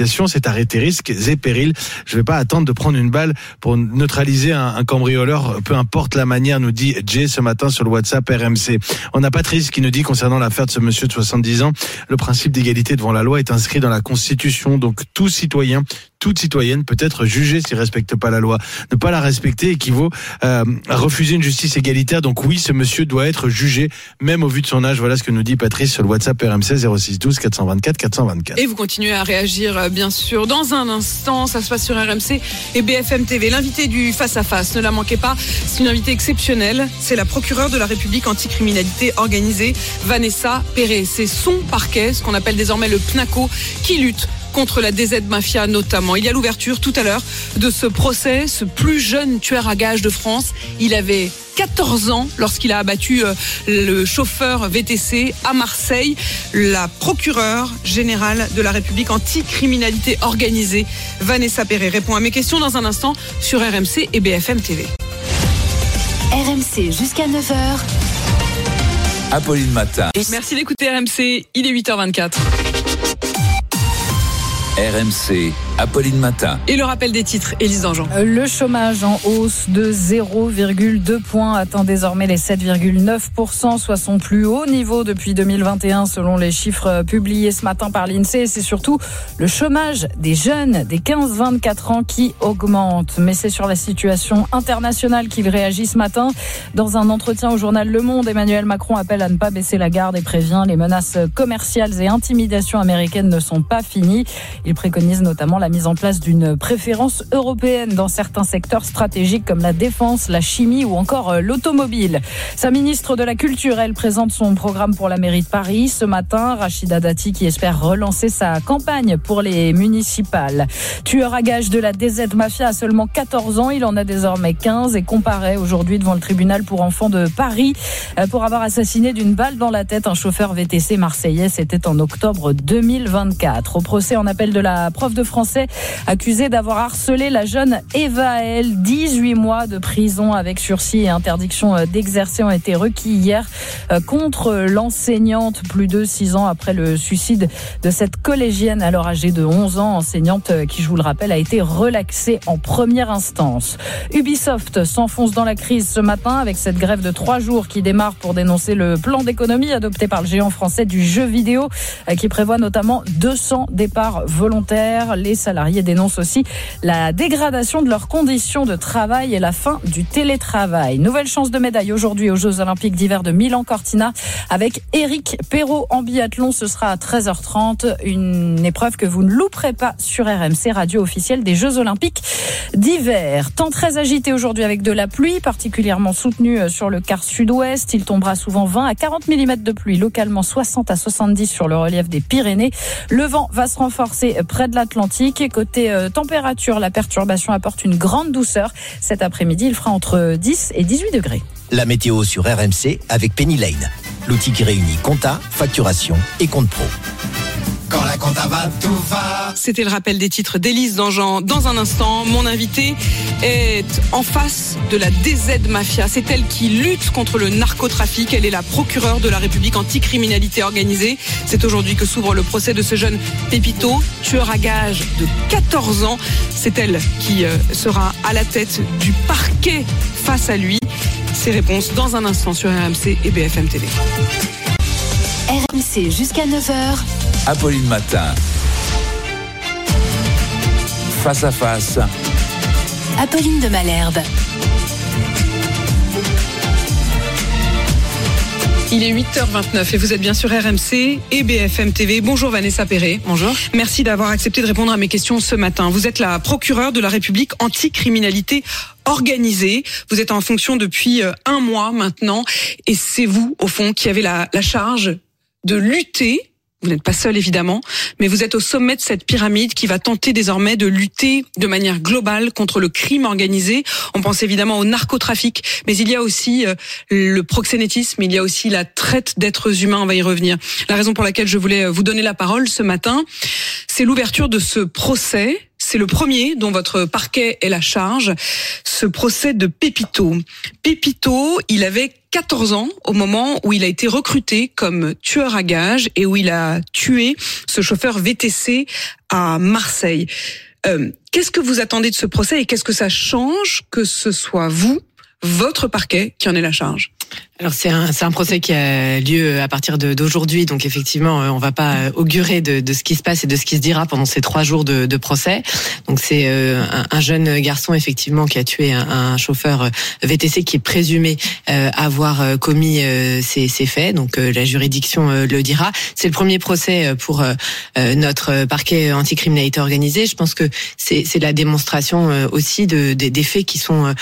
arrêter risques et périls. Je vais pas attendre de prendre une balle pour neutraliser un, un cambrioleur, peu importe la manière, nous dit Jay ce matin sur le WhatsApp R M C. On a Patrice qui nous dit concernant l'affaire de ce monsieur de soixante-dix ans, le principe d'égalité devant la loi est inscrit dans la Constitution, donc tout citoyen, toute citoyenne peut être jugée s'il ne respecte pas la loi. Ne pas la respecter équivaut euh, à refuser une justice égalitaire. Donc oui, ce monsieur doit être jugé, même au vu de son âge. Voilà ce que nous dit Patrice sur le WhatsApp R M C zéro six douze quatre cent vingt-quatre quatre cent vingt-quatre. Et vous continuez à réagir, bien sûr. Dans un instant, ça se passe sur R M C et B F M T V. L'invité du face-à-face, ne la manquez pas. C'est une invitée exceptionnelle. C'est la procureure de la République anticriminalité organisée, Vanessa Perret. C'est son parquet, ce qu'on appelle désormais le PNACO, qui lutte contre la D Z Mafia notamment. Il y a l'ouverture tout à l'heure de ce procès, ce plus jeune tueur à gages de France. Il avait quatorze ans lorsqu'il a abattu le chauffeur V T C à Marseille. La procureure générale de la République anticriminalité organisée, Vanessa Perret, répond à mes questions dans un instant sur R M C et B F M T V. R M C jusqu'à neuf heures. Apolline Matin. Merci d'écouter R M C, il est huit heures vingt-quatre. R M C, Apolline Matin. Et le rappel des titres, Élise Dangean. Le chômage en hausse de zéro virgule deux points atteint désormais les sept virgule neuf pour cent, soit son plus haut niveau depuis deux mille vingt et un selon les chiffres publiés ce matin par l'INSEE. C'est surtout le chômage des jeunes des quinze vingt-quatre ans qui augmente. Mais c'est sur la situation internationale qu'il réagit ce matin. Dans un entretien au journal Le Monde, Emmanuel Macron appelle à ne pas baisser la garde et prévient les menaces commerciales et intimidations américaines ne sont pas finies. Il préconise notamment la mise en place d'une préférence européenne dans certains secteurs stratégiques comme la défense, la chimie ou encore l'automobile. Sa ministre de la Culture, elle présente son programme pour la mairie de Paris. Ce matin, Rachida Dati qui espère relancer sa campagne pour les municipales. Tueur à gages de la D Z Mafia à seulement quatorze ans, il en a désormais quinze et comparaît aujourd'hui devant le tribunal pour enfants de Paris pour avoir assassiné d'une balle dans la tête un chauffeur V T C marseillais. C'était en octobre deux mille vingt-quatre. Au procès en appel de la prof de français accusée d'avoir harcelé la jeune Eva L. dix-huit mois de prison avec sursis et interdiction d'exercer ont été requis hier contre l'enseignante plus de six ans après le suicide de cette collégienne alors âgée de onze ans, enseignante qui, je vous le rappelle, a été relaxée en première instance. Ubisoft s'enfonce dans la crise ce matin avec cette grève de trois jours qui démarre pour dénoncer le plan d'économie adopté par le géant français du jeu vidéo qui prévoit notamment deux cents départs volontaires. Les salariés dénoncent aussi la dégradation de leurs conditions de travail et la fin du télétravail. Nouvelle chance de médaille aujourd'hui aux Jeux Olympiques d'hiver de Milan-Cortina avec Éric Perrault en biathlon. Ce sera à treize heures trente, une épreuve que vous ne louperez pas sur R M C, radio officielle des Jeux Olympiques d'hiver. Temps très agité aujourd'hui avec de la pluie, particulièrement soutenue sur le quart sud-ouest. Il tombera souvent vingt à quarante millimètres de pluie, localement soixante à soixante-dix sur le relief des Pyrénées. Le vent va se renforcer près de l'Atlantique. Côté euh, température, la perturbation apporte une grande douceur. Cet après-midi, il fera entre dix et dix-huit degrés. La météo sur R M C avec Penny Lane, l'outil qui réunit compta, facturation et compte pro. Quand la compta va, tout va. C'était le rappel des titres d'Élise Dangean. Dans un instant, mon invité est en face de la D Z Mafia. C'est elle qui lutte contre le narcotrafic. Elle est la procureure de la République anticriminalité organisée. C'est aujourd'hui que s'ouvre le procès de ce jeune Pépito, tueur à gages de quatorze ans. C'est elle qui sera à la tête du parquet face à lui. Ses réponses dans un instant sur R M C et B F M T V. R M C jusqu'à neuf heures. Apolline Matin. Face à face. Apolline de Malherbe. Il est huit heures vingt-neuf et vous êtes bien sur R M C et B F M T V. Bonjour Vanessa Perret. Bonjour. Merci d'avoir accepté de répondre à mes questions ce matin. Vous êtes la procureure de la République anticriminalité organisée. Vous êtes en fonction depuis un mois maintenant et c'est vous, au fond, qui avez la, la charge de lutter. Vous n'êtes pas seul évidemment, mais vous êtes au sommet de cette pyramide qui va tenter désormais de lutter de manière globale contre le crime organisé. On pense évidemment au narcotrafic, mais il y a aussi le proxénétisme, il y a aussi la traite d'êtres humains, on va y revenir. La raison pour laquelle je voulais vous donner la parole ce matin, c'est l'ouverture de ce procès. c'est le premier dont votre parquet est la charge, ce procès de Pépito. Pépito, il avait quatorze ans au moment où il a été recruté comme tueur à gages et où il a tué ce chauffeur V T C à Marseille. Euh, qu'est-ce que vous attendez de ce procès et qu'est-ce que ça change que ce soit vous, votre parquet, qui en est la charge ? Alors c'est un c'est un procès qui a lieu à partir de, d'aujourd'hui, donc effectivement on va pas augurer de, de ce qui se passe et de ce qui se dira pendant ces trois jours de, de procès. Donc c'est euh, un, un jeune garçon effectivement qui a tué un, un chauffeur V T C qui est présumé euh, avoir commis euh, ces, ces faits. Donc euh, la juridiction euh, le dira. C'est le premier procès pour euh, notre parquet anticriminalité organisée. Je pense que c'est c'est la démonstration euh, aussi de, de des faits qui sont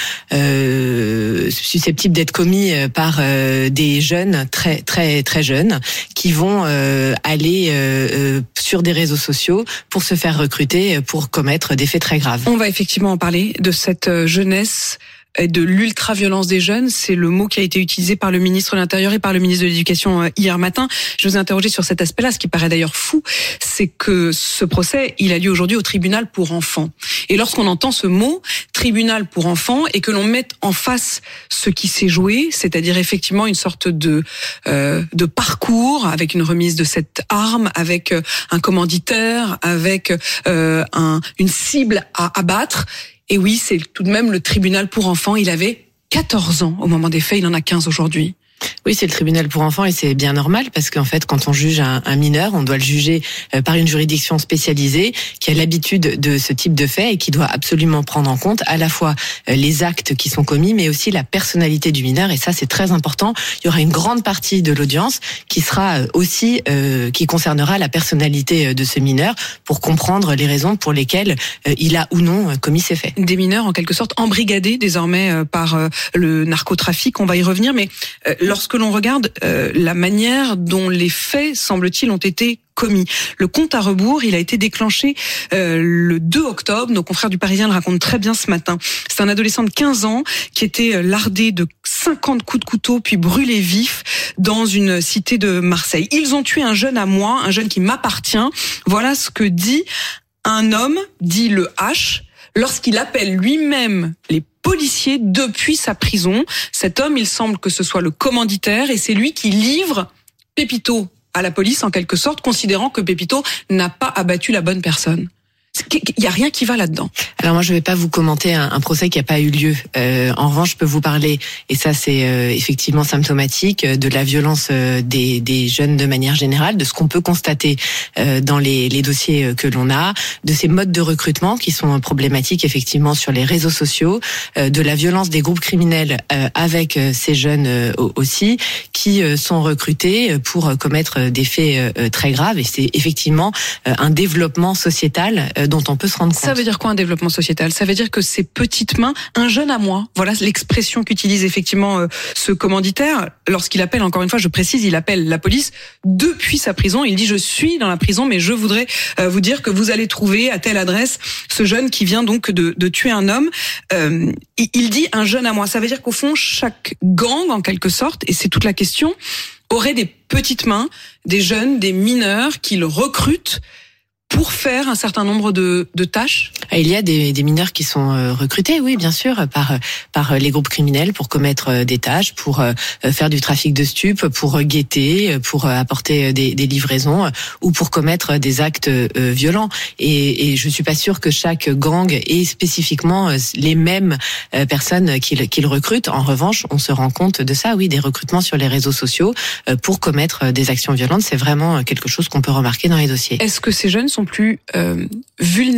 euh, susceptibles d'être commis par euh, des jeunes très très très jeunes qui vont euh, aller euh, sur des réseaux sociaux pour se faire recruter pour commettre des faits très graves. On va effectivement en parler de cette jeunesse et de l'ultra-violence des jeunes. C'est le mot qui a été utilisé par le ministre de l'Intérieur et par le ministre de l'Éducation hier matin. Je vous ai interrogé sur cet aspect-là. Ce qui paraît d'ailleurs fou, c'est que ce procès, il a lieu aujourd'hui au tribunal pour enfants. Et lorsqu'on entend ce mot, tribunal pour enfants, et que l'on mette en face ce qui s'est joué, c'est-à-dire effectivement une sorte de euh, de parcours avec une remise de cette arme, avec un commanditaire, avec euh, un, une cible à abattre. Et oui, c'est tout de même le tribunal pour enfants. Il avait quatorze ans au moment des faits, il en a quinze aujourd'hui. Oui, c'est le tribunal pour enfants et c'est bien normal parce qu'en fait, quand on juge un, un mineur, on doit le juger par une juridiction spécialisée qui a l'habitude de ce type de fait et qui doit absolument prendre en compte à la fois les actes qui sont commis, mais aussi la personnalité du mineur. Et ça, c'est très important. Il y aura une grande partie de l'audience qui sera aussi, euh, qui concernera la personnalité de ce mineur pour comprendre les raisons pour lesquelles euh, il a ou non commis ces faits. Des mineurs, en quelque sorte, embrigadés désormais euh, par euh, le narcotrafic. On va y revenir, mais euh, lorsque l'on regarde euh, la manière dont les faits, semble-t-il, ont été commis. Le compte à rebours, il a été déclenché euh, le deux octobre. Nos confrères du Parisien le racontent très bien ce matin. C'est un adolescent de quinze ans qui était lardé de cinquante coups de couteau puis brûlé vif dans une cité de Marseille. Ils ont tué un jeune à moi, un jeune qui m'appartient. Voilà ce que dit un homme, dit le H, lorsqu'il appelle lui-même les policiers depuis sa prison. Cet homme, il semble que ce soit le commanditaire et c'est lui qui livre Pépito à la police en quelque sorte, considérant que Pépito n'a pas abattu la bonne personne. Il y a rien qui va là-dedans. Alors moi je vais pas vous commenter un, un procès qui a pas eu lieu. Euh, en revanche, je peux vous parler, et ça c'est euh, effectivement symptomatique, de la violence euh, des, des jeunes de manière générale, de ce qu'on peut constater euh, dans les, les dossiers que l'on a, de ces modes de recrutement qui sont problématiques effectivement sur les réseaux sociaux, euh, de la violence des groupes criminels euh, avec euh, ces jeunes euh, aussi, qui euh, sont recrutés pour commettre des faits euh, très graves. Et c'est effectivement euh, un développement sociétal euh, dont on peut se rendre compte. Ça veut dire quoi un développement sociétal ? Ça veut dire que ces petites mains, un jeune à moi, voilà l'expression qu'utilise effectivement euh, ce commanditaire, lorsqu'il appelle, encore une fois je précise, il appelle la police depuis sa prison, il dit je suis dans la prison mais je voudrais euh, vous dire que vous allez trouver à telle adresse ce jeune qui vient donc de, de tuer un homme. Euh, il dit un jeune à moi, ça veut dire qu'au fond chaque gang en quelque sorte, et c'est toute la question, aurait des petites mains, des jeunes, des mineurs qu'il recrute pour faire un certain nombre de, de tâches. Il y a des, des mineurs qui sont recrutés, oui, bien sûr, par par les groupes criminels pour commettre des tâches, pour faire du trafic de stupes, pour guetter, pour apporter des, des livraisons ou pour commettre des actes violents. Et, et je suis pas sûre que chaque gang ait spécifiquement les mêmes personnes qu'il qu'il recrute. En revanche, on se rend compte de ça, oui, des recrutements sur les réseaux sociaux pour commettre des actions violentes. C'est vraiment quelque chose qu'on peut remarquer dans les dossiers. Est-ce que ces jeunes sont plus euh, vulnérables ?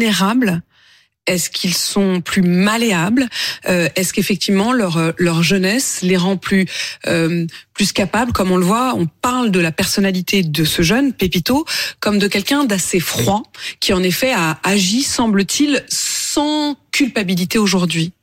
Est-ce qu'ils sont plus malléables ? euh, Est-ce qu'effectivement leur leur jeunesse les rend plus euh, plus capables ? Comme on le voit, on parle de la personnalité de ce jeune Pépito comme de quelqu'un d'assez froid qui en effet a agi, semble-t-il, sans culpabilité aujourd'hui.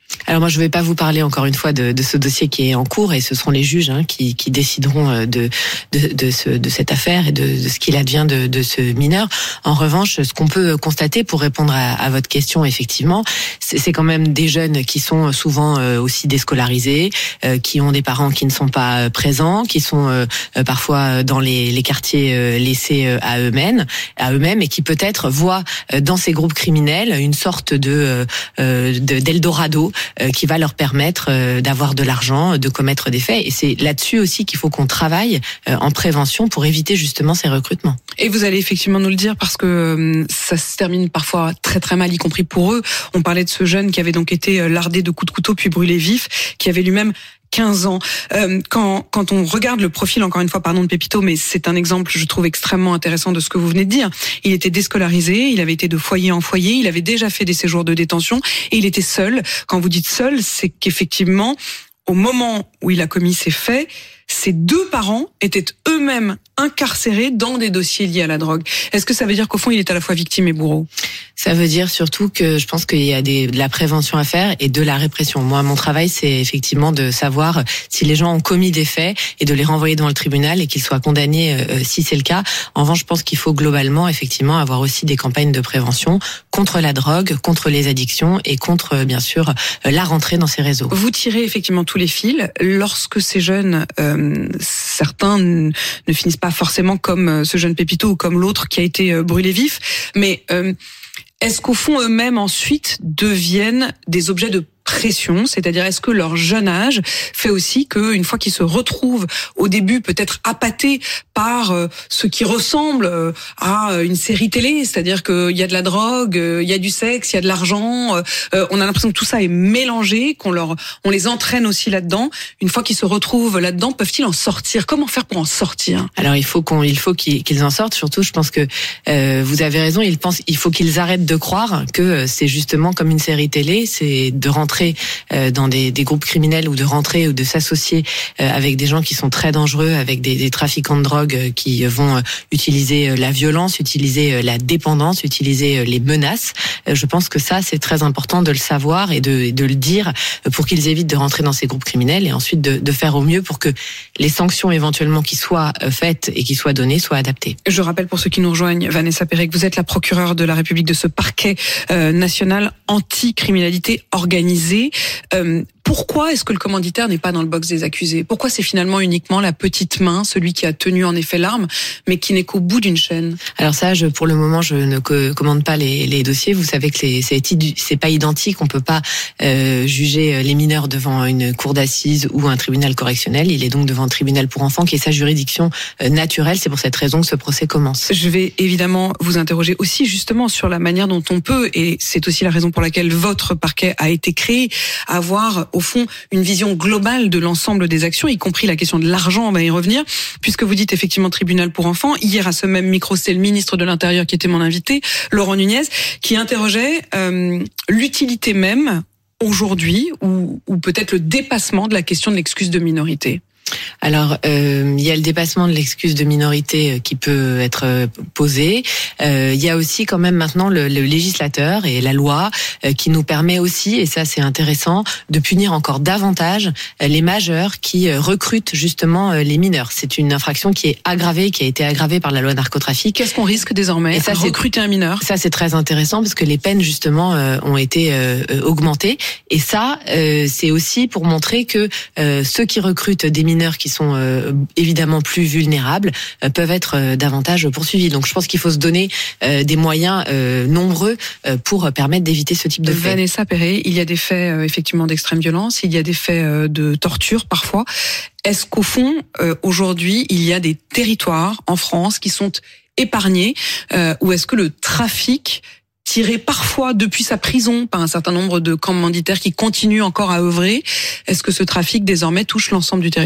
Alors moi je ne vais pas vous parler encore une fois de, de ce dossier qui est en cours et ce seront les juges hein, qui, qui décideront de, de, de, ce, de cette affaire et de, de ce qu'il advient de, de ce mineur. En revanche, ce qu'on peut constater pour répondre à, à votre question, effectivement, c'est, c'est quand même des jeunes qui sont souvent aussi déscolarisés, euh, qui ont des parents qui ne sont pas présents, qui sont euh, parfois dans les, les quartiers laissés à eux-mêmes, à eux-mêmes et qui peut-être voient dans ces groupes criminels une sorte de, euh, de d'Eldorado qui va leur permettre d'avoir de l'argent, de commettre des faits. Et c'est là-dessus aussi qu'il faut qu'on travaille en prévention pour éviter justement ces recrutements. Et vous allez effectivement nous le dire parce que ça se termine parfois très très mal, y compris pour eux. On parlait de ce jeune qui avait donc été lardé de coups de couteau puis brûlé vif, qui avait lui-même quinze ans. Euh, quand, quand on regarde le profil, encore une fois, pardon de Pépito, mais c'est un exemple, je trouve, extrêmement intéressant de ce que vous venez de dire. Il était déscolarisé, il avait été de foyer en foyer, il avait déjà fait des séjours de détention et il était seul. Quand vous dites seul, c'est qu'effectivement, au moment où il a commis ces faits, ses deux parents étaient eux-mêmes incarcérés dans des dossiers liés à la drogue. Est-ce que ça veut dire qu'au fond, il est à la fois victime et bourreau ? Ça veut dire surtout que je pense qu'il y a des, de la prévention à faire et de la répression. Moi, mon travail, c'est effectivement de savoir si les gens ont commis des faits et de les renvoyer devant le tribunal et qu'ils soient condamnés euh, si c'est le cas. En revanche, je pense qu'il faut globalement, effectivement, avoir aussi des campagnes de prévention contre la drogue, contre les addictions et contre, bien sûr, la rentrée dans ces réseaux. Vous tirez effectivement tous les fils. Lorsque ces jeunes, euh, certains ne finissent pas forcément comme ce jeune Pépito ou comme l'autre qui a été brûlé vif, mais euh, est-ce qu'au fond eux-mêmes ensuite deviennent des objets de pression, c'est-à-dire est-ce que leur jeune âge fait aussi qu'une fois qu'ils se retrouvent au début peut-être appâtés par euh, ce qui ressemble euh, à une série télé, c'est-à-dire qu'il y a de la drogue, euh, il y a du sexe, il y a de l'argent, euh, on a l'impression que tout ça est mélangé, qu'on leur, on les entraîne aussi là-dedans. Une fois qu'ils se retrouvent là-dedans, peuvent-ils en sortir ? Comment faire pour en sortir ? Alors il faut qu'on, il faut qu'ils, qu'ils en sortent. Surtout, je pense que euh, vous avez raison. Ils pensent, il faut qu'ils arrêtent de croire que c'est justement comme une série télé, c'est de rentrer dans des, des groupes criminels ou de rentrer ou de s'associer avec des gens qui sont très dangereux, avec des, des trafiquants de drogue qui vont utiliser la violence, utiliser la dépendance, utiliser les menaces. Je pense que ça, c'est très important de le savoir et de, de le dire pour qu'ils évitent de rentrer dans ces groupes criminels et ensuite de, de faire au mieux pour que les sanctions éventuellement qui soient faites et qui soient données soient adaptées. Je rappelle pour ceux qui nous rejoignent, Vanessa Perret, que vous êtes la procureure de la République de ce parquet euh, national anti-criminalité organisée. Euh, pourquoi est-ce que le commanditaire n'est pas dans le box des accusés ? Pourquoi c'est finalement uniquement la petite main, celui qui a tenu en effet l'arme, mais qui n'est qu'au bout d'une chaîne ? Alors ça, je, pour le moment, je ne commande pas les, les dossiers. Vous savez que les, c'est, c'est pas identique. On peut pas euh, juger les mineurs devant une cour d'assises ou un tribunal correctionnel. Il est donc devant un tribunal pour enfants qui est sa juridiction euh, naturelle. C'est pour cette raison que ce procès commence. Je vais évidemment vous interroger aussi justement sur la manière dont on peut, et c'est aussi la raison pour laquelle votre parquet a été créé, avoir au fond une vision globale de l'ensemble des actions, y compris la question de l'argent, on va y revenir, puisque vous dites effectivement tribunal pour enfants. Hier à ce même micro, c'est le ministre de l'Intérieur qui était mon invité, Laurent Nunez, qui interrogeait euh, l'utilité même aujourd'hui ou, ou peut-être le dépassement de la question de l'excuse de minorité. Alors, euh, il y a le dépassement de l'excuse de minorité qui peut être posé. Euh, il y a aussi quand même maintenant le, le législateur et la loi euh, qui nous permet aussi, et ça c'est intéressant, de punir encore davantage les majeurs qui recrutent justement les mineurs. C'est une infraction qui est aggravée, qui a été aggravée par la loi narcotrafic. Qu'est-ce qu'on risque désormais et ça, à recruter un mineur ? Ça c'est très intéressant parce que les peines justement euh, ont été euh, augmentées. Et ça, euh, c'est aussi pour montrer que euh, ceux qui recrutent des mineurs qui sont euh, évidemment plus vulnérables euh, peuvent être euh, davantage poursuivis. Donc je pense qu'il faut se donner euh, des moyens euh, nombreux euh, pour permettre d'éviter ce type de faits. Vanessa Perret, il y a des faits euh, effectivement d'extrême violence, il y a des faits euh, de torture parfois. Est-ce qu'au fond, euh, aujourd'hui, il y a des territoires en France qui sont épargnés euh, ou est-ce que le trafic tiré parfois depuis sa prison par un certain nombre de commanditaires qui continuent encore à œuvrer, est-ce que ce trafic désormais touche l'ensemble du territoire français ?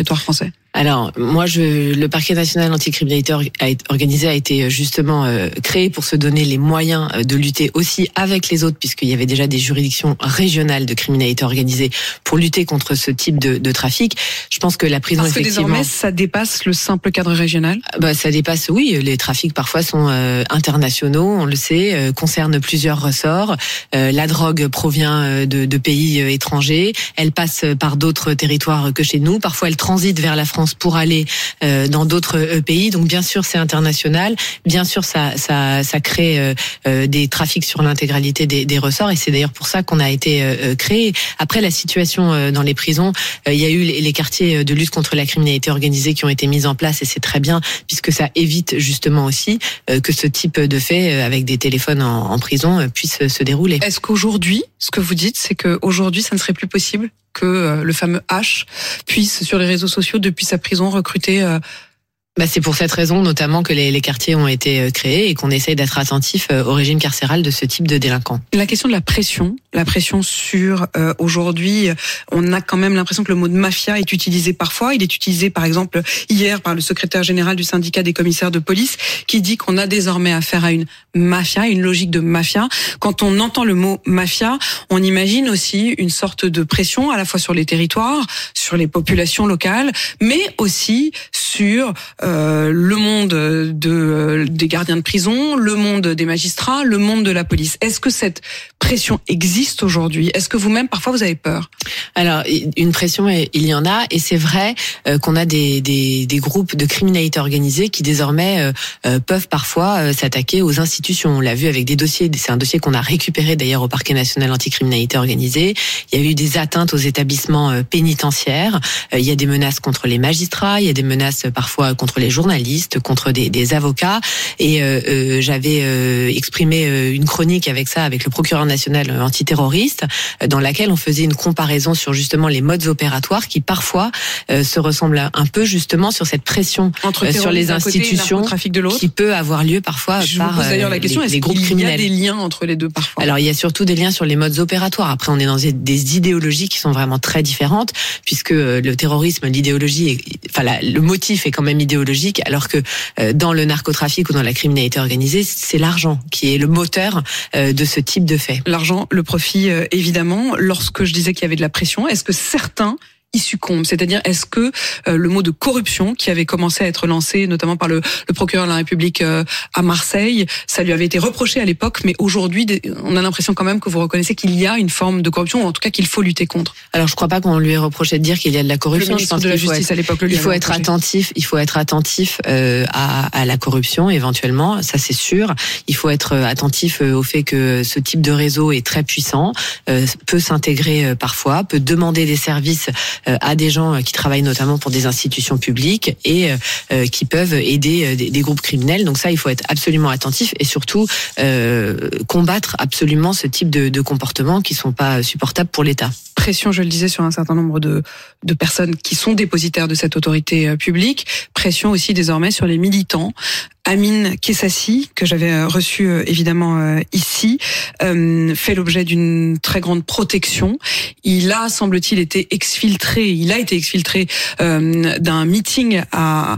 Alors, moi, je, le parquet national anticriminalité organisée a été justement euh, créé pour se donner les moyens de lutter aussi avec les autres, puisqu'il y avait déjà des juridictions régionales de criminalité organisée pour lutter contre ce type de, de trafic. Je pense que la prison, Parce que effectivement, désormais, ça dépasse le simple cadre régional. Bah, ça dépasse, oui. Les trafics parfois sont euh, internationaux, on le sait, euh, concernent plusieurs ressorts. Euh, la drogue provient de, de pays étrangers. Elle passe par d'autres territoires que chez nous. Parfois, elle transite vers la France pour aller euh, dans d'autres pays. Donc bien sûr, c'est international. Bien sûr, ça ça ça crée euh, euh, des trafics sur l'intégralité des, des ressorts, et c'est d'ailleurs pour ça qu'on a été euh, créé. Après, la situation euh, dans les prisons, euh, il y a eu les, les quartiers de lutte contre la criminalité organisée qui ont été mis en place, et c'est très bien puisque ça évite justement aussi euh, que ce type de fait euh, avec des téléphones en, en prison euh, puisse se dérouler. Est-ce qu'aujourd'hui, ce que vous dites, c'est qu'aujourd'hui, ça ne serait plus possible que le fameux H puisse, sur les réseaux sociaux, depuis sa prison, recruter... Euh... Bah c'est pour cette raison notamment que les, les quartiers ont été créés et qu'on essaye d'être attentif au régime carcéral de ce type de délinquants. La question de la pression, la pression sur euh, aujourd'hui, on a quand même l'impression que le mot de mafia est utilisé parfois. Il est utilisé par exemple hier par le secrétaire général du syndicat des commissaires de police qui dit qu'on a désormais affaire à une mafia, une logique de mafia. Quand on entend le mot mafia, on imagine aussi une sorte de pression à la fois sur les territoires, sur les populations locales, mais aussi sur Euh, le monde de, euh, des gardiens de prison, le monde des magistrats, le monde de la police. Est-ce que cette pression existe aujourd'hui ? Est-ce que vous-même, parfois, vous avez peur ? Alors, une pression, il y en a, et c'est vrai euh, qu'on a des, des, des groupes de criminalité organisée qui désormais euh, euh, peuvent parfois euh, s'attaquer aux institutions. On l'a vu avec des dossiers, c'est un dossier qu'on a récupéré d'ailleurs au parquet national anticriminalité organisée. Il y a eu des atteintes aux établissements euh, pénitentiaires, euh, il y a des menaces contre les magistrats, il y a des menaces euh, parfois contre les journalistes, contre des, des avocats, et euh, euh, j'avais euh, exprimé euh, une chronique avec ça, avec le procureur national antiterroriste, euh, dans laquelle on faisait une comparaison sur justement les modes opératoires qui parfois euh, se ressemblent un peu justement sur cette pression Entre euh, sur les institutions de qui peut avoir lieu parfois Je par vous pose d'ailleurs la question, les, est-ce les groupes qu'il criminels. y a des liens entre les deux parfois ? Alors il y a surtout des liens sur les modes opératoires. Après on est dans des idéologies qui sont vraiment très différentes, puisque le terrorisme, l'idéologie, est, enfin la, le motif est quand même idéologique, alors que euh, dans le narcotrafic ou dans la criminalité organisée, c'est l'argent qui est le moteur euh, de ce type de fait. L'argent, le profit, euh, évidemment. Lorsque je disais qu'il y avait de la pression, est-ce que certains y succombent ? C'est-à-dire, est-ce que euh, le mot de corruption qui avait commencé à être lancé, notamment par le, le procureur de la République euh, à Marseille, ça lui avait été reproché à l'époque, mais aujourd'hui, on a l'impression quand même que vous reconnaissez qu'il y a une forme de corruption, ou en tout cas qu'il faut lutter contre. Alors, je crois pas qu'on lui ait reproché de dire qu'il y a de la corruption. Le ministre je pense de la qu'il faut Justice être, à l'époque, le il faut lui être reproché. attentif. Il faut être attentif euh, à, à la corruption, éventuellement. Ça, c'est sûr. Il faut être attentif au fait que ce type de réseau est très puissant, euh, peut s'intégrer euh, parfois, peut demander des services euh, à des gens qui travaillent notamment pour des institutions publiques et euh, qui peuvent aider euh, des, des groupes criminels. Donc ça, il faut être absolument attentif et surtout euh, combattre absolument ce type de, de comportements qui sont pas supportables pour l'État. Pression, je le disais, sur un certain nombre de, de personnes qui sont dépositaires de cette autorité publique. Pression aussi désormais sur les militants. Amine Kessassi, que j'avais reçu évidemment ici, euh, fait l'objet d'une très grande protection. Il a, semble-t-il, été exfiltré. Il a été exfiltré euh, d'un meeting à,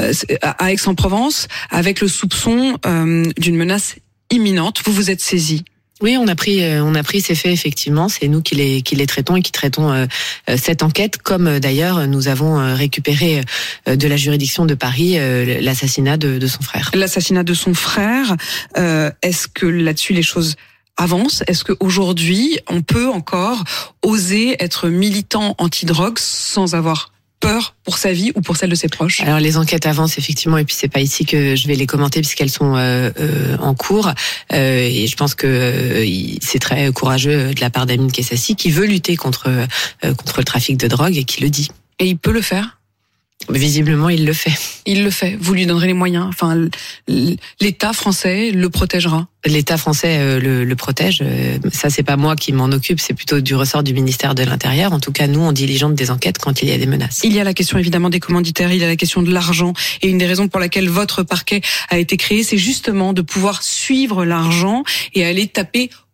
à Aix-en-Provence avec le soupçon euh, d'une menace imminente. Vous vous êtes saisi? Oui, on a pris, on a pris ces faits effectivement. C'est nous qui les, qui les traitons et qui traitons euh, cette enquête. Comme euh, d'ailleurs nous avons récupéré euh, de la juridiction de Paris euh, l'assassinat de, de son frère. L'assassinat de son frère. Euh, est-ce que là-dessus les choses avancent? Est-ce qu'aujourd'hui on peut encore oser être militant anti-drogue sans avoir peur pour sa vie ou pour celle de ses proches? Alors les enquêtes avancent effectivement, et puis c'est pas ici que je vais les commenter puisqu'elles sont euh, euh, en cours. Euh, et je pense que euh, c'est très courageux de la part d'Amine Kessassi qui veut lutter contre euh, contre le trafic de drogue et qui le dit. Et il peut le faire? Visiblement, il le fait. Il le fait. Vous lui donnerez les moyens. Enfin, l'État français le protégera. L'État français euh, le, le protège. Euh, ça, c'est pas moi qui m'en occupe. C'est plutôt du ressort du ministère de l'Intérieur. En tout cas, nous, on diligente des enquêtes quand il y a des menaces. Il y a la question évidemment des commanditaires. Il y a la question de l'argent. Et une des raisons pour laquelle votre parquet a été créé, c'est justement de pouvoir suivre l'argent et aller taper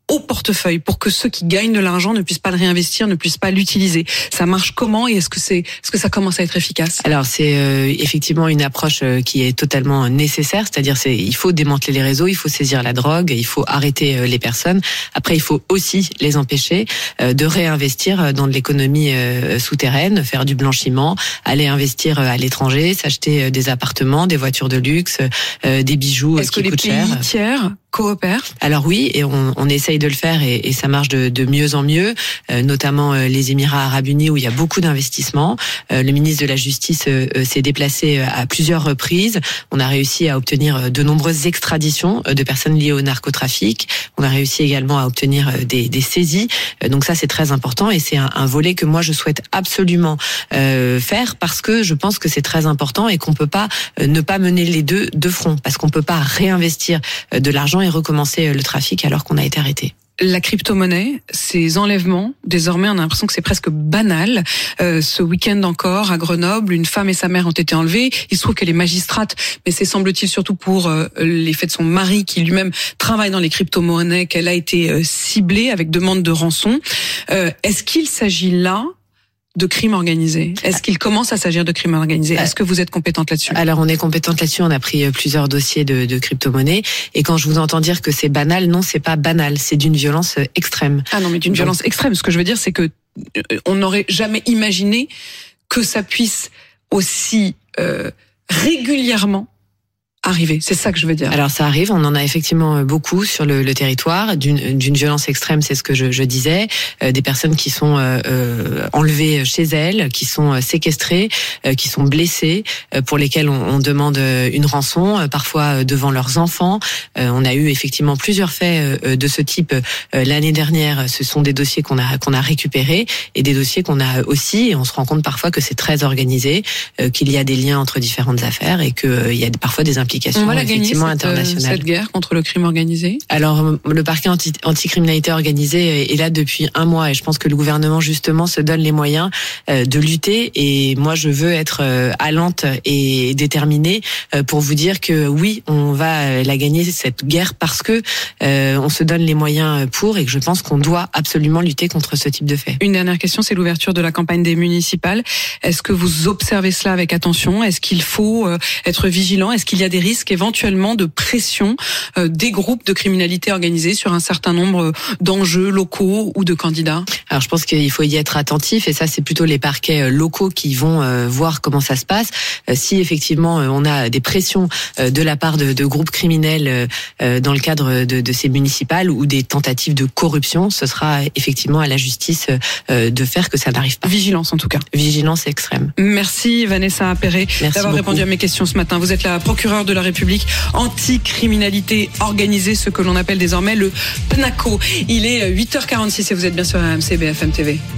au portefeuille pour que ceux qui gagnent de l'argent ne puissent pas le réinvestir, ne puissent pas l'utiliser. Ça marche comment et est-ce que c'est, est-ce que ça commence à être efficace? Alors c'est euh, effectivement une approche euh, qui est totalement nécessaire, c'est-à-dire c'est il faut démanteler les réseaux, il faut saisir la drogue, il faut arrêter euh, les personnes. Après il faut aussi les empêcher euh, de réinvestir dans de l'économie euh, souterraine, faire du blanchiment, aller investir à l'étranger, s'acheter des appartements, des voitures de luxe, euh, des bijoux est-ce qui que les coûtent pays cher. tiers coopèrent? Alors oui, et on, on essaye de le faire et, et ça marche de, de mieux en mieux, euh, notamment euh, les Émirats Arabes Unis où il y a beaucoup d'investissements. Euh, le ministre de la Justice euh, euh, s'est déplacé à plusieurs reprises. On a réussi à obtenir de nombreuses extraditions de personnes liées au narcotrafic. On a réussi également à obtenir des, des saisies. Euh, donc ça c'est très important et c'est un, un volet que moi je souhaite absolument euh, faire parce que je pense que c'est très important et qu'on peut pas euh, ne pas mener les deux de front parce qu'on peut pas réinvestir euh, de l'argent et recommencer le trafic alors qu'on a été arrêté. La crypto-monnaie, ces enlèvements, désormais on a l'impression que c'est presque banal. Euh, ce week-end encore à Grenoble, une femme et sa mère ont été enlevées. Il se trouve qu'elle est magistrate, mais c'est semble-t-il surtout pour euh, les faits de son mari qui lui-même travaille dans les crypto-monnaies qu'elle a été euh, ciblée avec demande de rançon. Euh, est-ce qu'il s'agit là de crime organisé? Est-ce qu'il commence à s'agir de crime organisé? Est-ce que vous êtes compétente là-dessus? Alors on est compétente là-dessus, on a pris plusieurs dossiers de, de crypto-monnaie et quand je vous entends dire que c'est banal, non c'est pas banal, c'est d'une violence extrême. Ah non mais d'une violence extrême, ce que je veux dire c'est que on n'aurait jamais imaginé que ça puisse aussi euh, régulièrement arriver. C'est ça que je veux dire. Alors ça arrive, on en a effectivement beaucoup sur le, le territoire, d'une, d'une violence extrême, c'est ce que je, je disais, euh, des personnes qui sont euh, enlevées chez elles, qui sont séquestrées, euh, qui sont blessées, euh, pour lesquelles on, on demande une rançon, euh, parfois devant leurs enfants. Euh, on a eu effectivement plusieurs faits euh, de ce type euh, l'année dernière. Ce sont des dossiers qu'on a qu'on a récupérés et des dossiers qu'on a aussi. Et on se rend compte parfois que c'est très organisé, euh, qu'il y a des liens entre différentes affaires et qu'il euh, y a parfois des implications. On va la gagner, cette, cette guerre contre le crime organisé? Alors, le parquet anti, anti-criminalité organisée est là depuis un mois et je pense que le gouvernement, justement, se donne les moyens de lutter. Et moi, je veux être allante et déterminée pour vous dire que oui, on va la gagner, cette guerre, parce que euh, on se donne les moyens pour et que je pense qu'on doit absolument lutter contre ce type de fait. Une dernière question, c'est l'ouverture de la campagne des municipales. Est-ce que vous observez cela avec attention? Est-ce qu'il faut être vigilant? Est-ce qu'il y a des risques éventuellement de pression euh, des groupes de criminalité organisée sur un certain nombre d'enjeux locaux ou de candidats? Alors je pense qu'il faut y être attentif et ça c'est plutôt les parquets locaux qui vont euh, voir comment ça se passe. Euh, si effectivement euh, on a des pressions euh, de la part de, de groupes criminels euh, dans le cadre de, de ces municipales ou des tentatives de corruption, ce sera effectivement à la justice euh, de faire que ça n'arrive pas. Vigilance en tout cas. Vigilance extrême. Merci Vanessa Perret d'avoir répondu à mes questions ce matin. Vous êtes la procureure de la République anti-criminalité organisée, ce que l'on appelle désormais le PNACO. Il est huit heures quarante-six et vous êtes bien sur R M C B F M T V.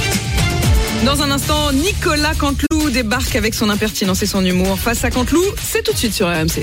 Dans un instant, Nicolas Canteloup débarque avec son impertinence et son humour. Face à Canteloup, c'est tout de suite sur R M C.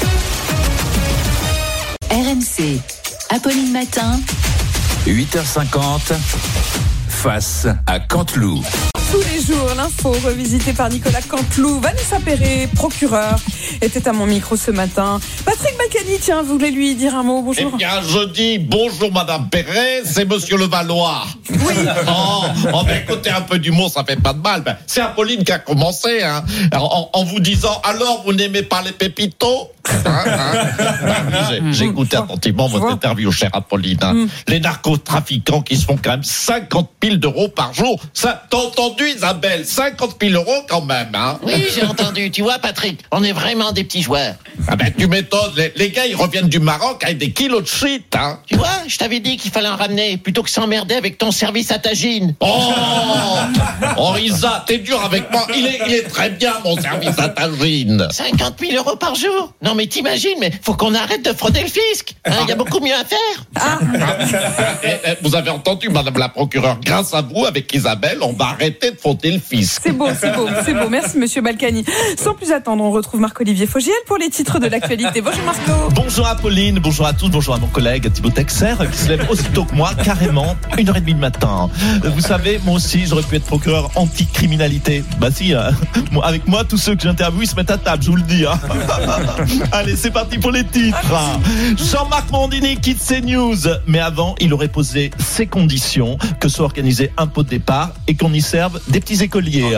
R M C, Apolline Matin. huit heures cinquante, face à Canteloup. Tous les jours, l'info revisitée par Nicolas Canteloup. Vanessa Perret, procureure, était à mon micro ce matin. Patrick Balkany, tiens, vous voulez lui dire un mot? Bonjour. Eh bien, je dis bonjour Madame Perret, c'est Monsieur Levallois. Oui. Oh, oh ben, écoutez, un peu d'humour, ça fait pas de mal. Ben, c'est Apolline qui a commencé, hein, en, en vous disant, alors, vous n'aimez pas les pépitos? Hein, hein ben, j'ai, j'ai écouté attentivement votre interview, chère Apolline. Hein. Mm. Les narcotrafiquants qui se font quand même cinquante mille d'euros par jour. Ça, t'as entendu, Isabelle? cinquante mille euros quand même, hein? Oui, j'ai entendu. Tu vois, Patrick, on est vraiment des petits joueurs. Ah ben, tu m'étonnes. Les, les gars, ils reviennent du Maroc avec des kilos de shit, hein? Tu vois, je t'avais dit qu'il fallait en ramener plutôt que s'emmerder avec ton service à tagine. Oh! Oh, Isa, t'es dur avec moi. Il est, il est très bien, mon service à tagine. cinquante mille euros par jour? Non, mais t'imagines, mais faut qu'on arrête de frauder le fisc. Il hein, y a beaucoup mieux à faire. Ah. et, et, vous avez entendu, Madame la procureure, grâce à vous, avec Isabelle, on va arrêter de frauder le fisc. C'est beau, c'est beau, c'est beau. Merci, Monsieur Balkany. Sans plus attendre, on retrouve Marc-Olivier Fogiel pour les titres de l'actualité. Bonjour Marco. Bonjour Apolline, bonjour à tous, bonjour à mon collègue Thibaut Texer qui se lève aussitôt que moi, carrément, une heure et demie le matin. Vous savez, moi aussi, j'aurais pu être procureur anti-criminalité. Bah si, euh, avec moi, tous ceux que j'interviewe, ils se mettent à table, je vous le dis. Hein. Allez, c'est parti pour les titres. Jean-Marc Morandini quitte CNews, mais avant, il aurait posé ses conditions, que soit organisé un pot de départ et qu'on y serve des petits écoliers.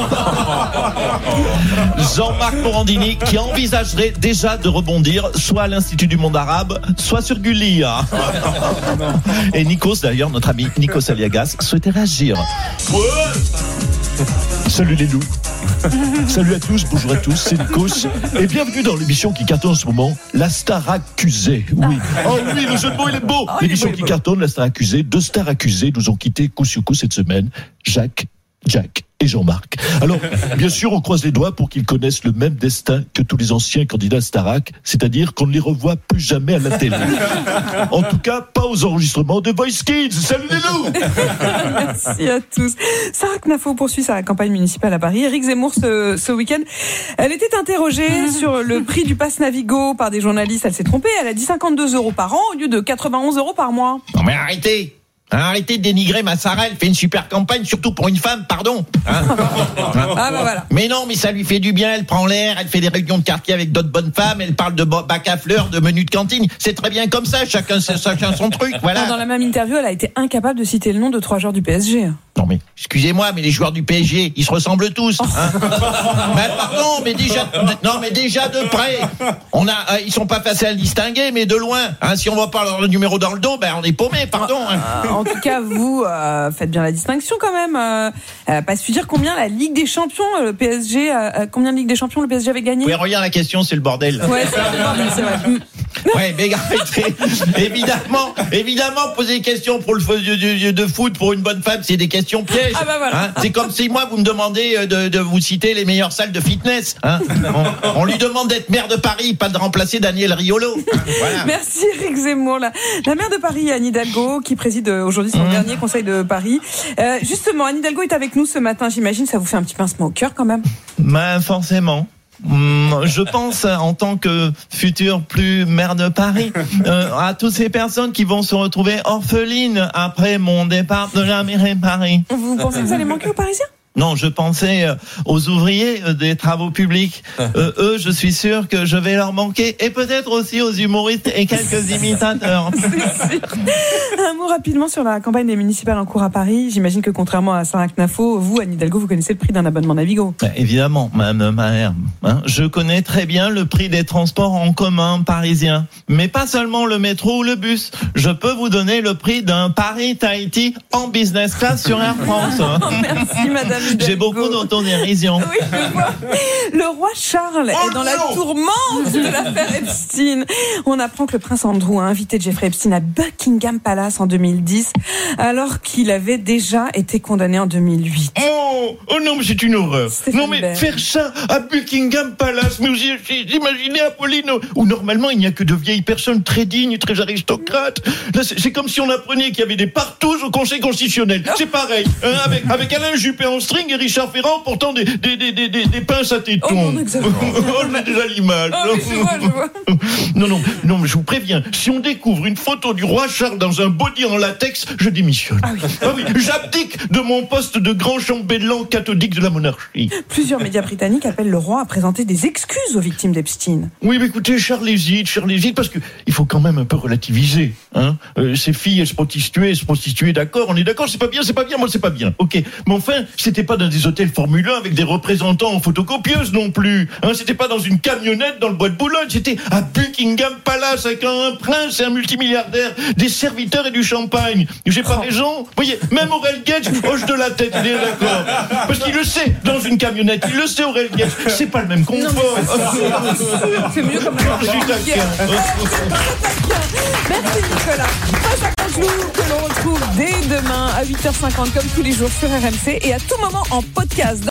Jean-Marc Morandini qui envisagerait déjà de rebondir soit à l'Institut du monde arabe, soit sur Gulli. Et Nikos, d'ailleurs, notre ami Nikos Aliagas, souhaitait réagir. Ouais. Salut les loups. Salut à tous, bonjour à tous, c'est Nikos. Et bienvenue dans l'émission qui cartonne en ce moment, La Star Accusée. Oui. Oh oui, le jeu de mots, il est beau. Oh, l'émission qui cartonne, La Star Accusée. Deux stars accusées nous ont quitté coup sur coup cette semaine. Jacques, Jack et Jean-Marc. Alors, bien sûr, on croise les doigts pour qu'ils connaissent le même destin que tous les anciens candidats Starac, c'est-à-dire qu'on ne les revoit plus jamais à la télé. En tout cas, pas aux enregistrements de Voice Kids. Salut les loups. Merci à tous. Sarah Knafo poursuit sa campagne municipale à Paris. Éric Zemmour, ce, ce week-end, elle était interrogée sur le prix du pass Navigo par des journalistes. Elle s'est trompée. Elle a dit cinquante-deux euros par an au lieu de quatre-vingt-onze euros par mois. Non mais arrêtez. Arrêtez de dénigrer ma Sarah, elle fait une super campagne, surtout pour une femme, pardon. Hein ah bah voilà. Mais non, mais ça lui fait du bien, elle prend l'air, elle fait des réunions de quartier avec d'autres bonnes femmes, elle parle de bac à fleurs, de menus de cantine. C'est très bien comme ça, chacun, chacun son truc, voilà. Dans la même interview, elle a été incapable de citer le nom de trois joueurs du P S G. Non mais, excusez-moi, mais les joueurs du P S G, ils se ressemblent tous. Hein. Mais pardon, mais déjà, non mais déjà de près, on a, euh, ils sont pas faciles à distinguer, mais de loin. Hein, si on voit pas leur numéro dans le dos, ben on est paumé, pardon. Hein. En tout cas, vous euh, faites bien la distinction quand même. Euh, euh, pas su dire combien la Ligue des Champions, le P S G, euh, combien de Ligue des Champions le P S G avait gagné. Oui, regarde la question, c'est le bordel. Ouais, c'est le bordel, c'est vrai. Ouais, mais arrêtez. évidemment, évidemment, poser des questions pour le de, de foot pour une bonne femme, c'est des questions pièges. Ah bah voilà. Hein, c'est comme si moi vous me demandez de, de vous citer les meilleures salles de fitness. Hein. On, on lui demande d'être maire de Paris, pas de remplacer Daniel Riolo. Voilà. Merci Éric Zemmour. La, la maire de Paris, Anne Hidalgo, qui préside aujourd'hui son mmh. dernier conseil de Paris. Euh, justement, Anne Hidalgo est avec nous ce matin. J'imagine ça vous fait un petit pincement au cœur quand même. Ben forcément. Je pense, en tant que futur plus maire de Paris, euh, à toutes ces personnes qui vont se retrouver orphelines après mon départ de la mairie de Paris. Vous pensez que vous allez manquer aux Parisiens ? Non, je pensais aux ouvriers des travaux publics. Euh, eux, je suis sûr que je vais leur manquer. Et peut-être aussi aux humoristes et quelques imitateurs. C'est sûr. Un mot rapidement sur la campagne des municipales en cours à Paris. J'imagine que contrairement à Sarah Knafo, vous, Anne Hidalgo, vous connaissez le prix d'un abonnement Navigo. Bah, évidemment, madame Maher. Hein, je connais très bien le prix des transports en commun parisiens. Mais pas seulement le métro ou le bus. Je peux vous donner le prix d'un Paris-Tahiti en business class sur Air France. Oh, merci, madame. J'ai beaucoup d'autodérision. Oui, je vois. Le roi Charles oh est dans non. la tourmente de l'affaire Epstein. On apprend que le prince Andrew a invité Jeffrey Epstein à Buckingham Palace en deux mille dix, alors qu'il avait déjà été condamné en deux mille huit. Oh, oh non, mais c'est une horreur. Stéphane non, mais Bert. Faire ça à Buckingham Palace, mais vous imaginez, Apolline, où normalement il n'y a que de vieilles personnes très dignes, très aristocrates. Là, c'est, c'est comme si on apprenait qu'il y avait des partous au Conseil constitutionnel. C'est pareil, hein, avec, avec Alain Juppé en string et Richard Ferrand portant des, des, des, des, des, des pinces à tétons. Oh, non, exactement. On a déjà l'image. Oh, je vois, je vois. Non, non, non, mais je vous préviens, si on découvre une photo du roi Charles dans un body en latex, je démissionne. Ah oui, ah oui j'abdique de mon poste de grand chambellan catholique de la monarchie. Plusieurs médias britanniques appellent le roi à présenter des excuses aux victimes d'Epstein. Oui, mais écoutez, Charles hésite, Charles hésite, parce que il faut quand même un peu relativiser. Hein euh, ces filles, elles se prostituaient, elles se prostituaient, d'accord, on est d'accord, c'est pas bien, c'est pas bien, moi c'est pas bien, ok. Mais enfin, c'était pas dans des hôtels Formule un avec des représentants en photocopieuse non plus. Hein, c'était pas dans une camionnette dans le bois de Boulogne, c'était à Buckingham Palace avec un prince et un multimilliardaire, des serviteurs et du champagne. J'ai pas oh. raison. Vous voyez, même Aurel Gage hoche de la tête, il est d'accord. Parce qu'il le sait, dans une camionnette, il le sait Aurel Gage, c'est pas le même confort. C'est mieux comme ça. Je suis taquin. Merci Nicolas. Face à Canteloup que l'on retrouve dès demain à huit heures cinquante comme tous les jours sur R M C et à tout moment en podcast.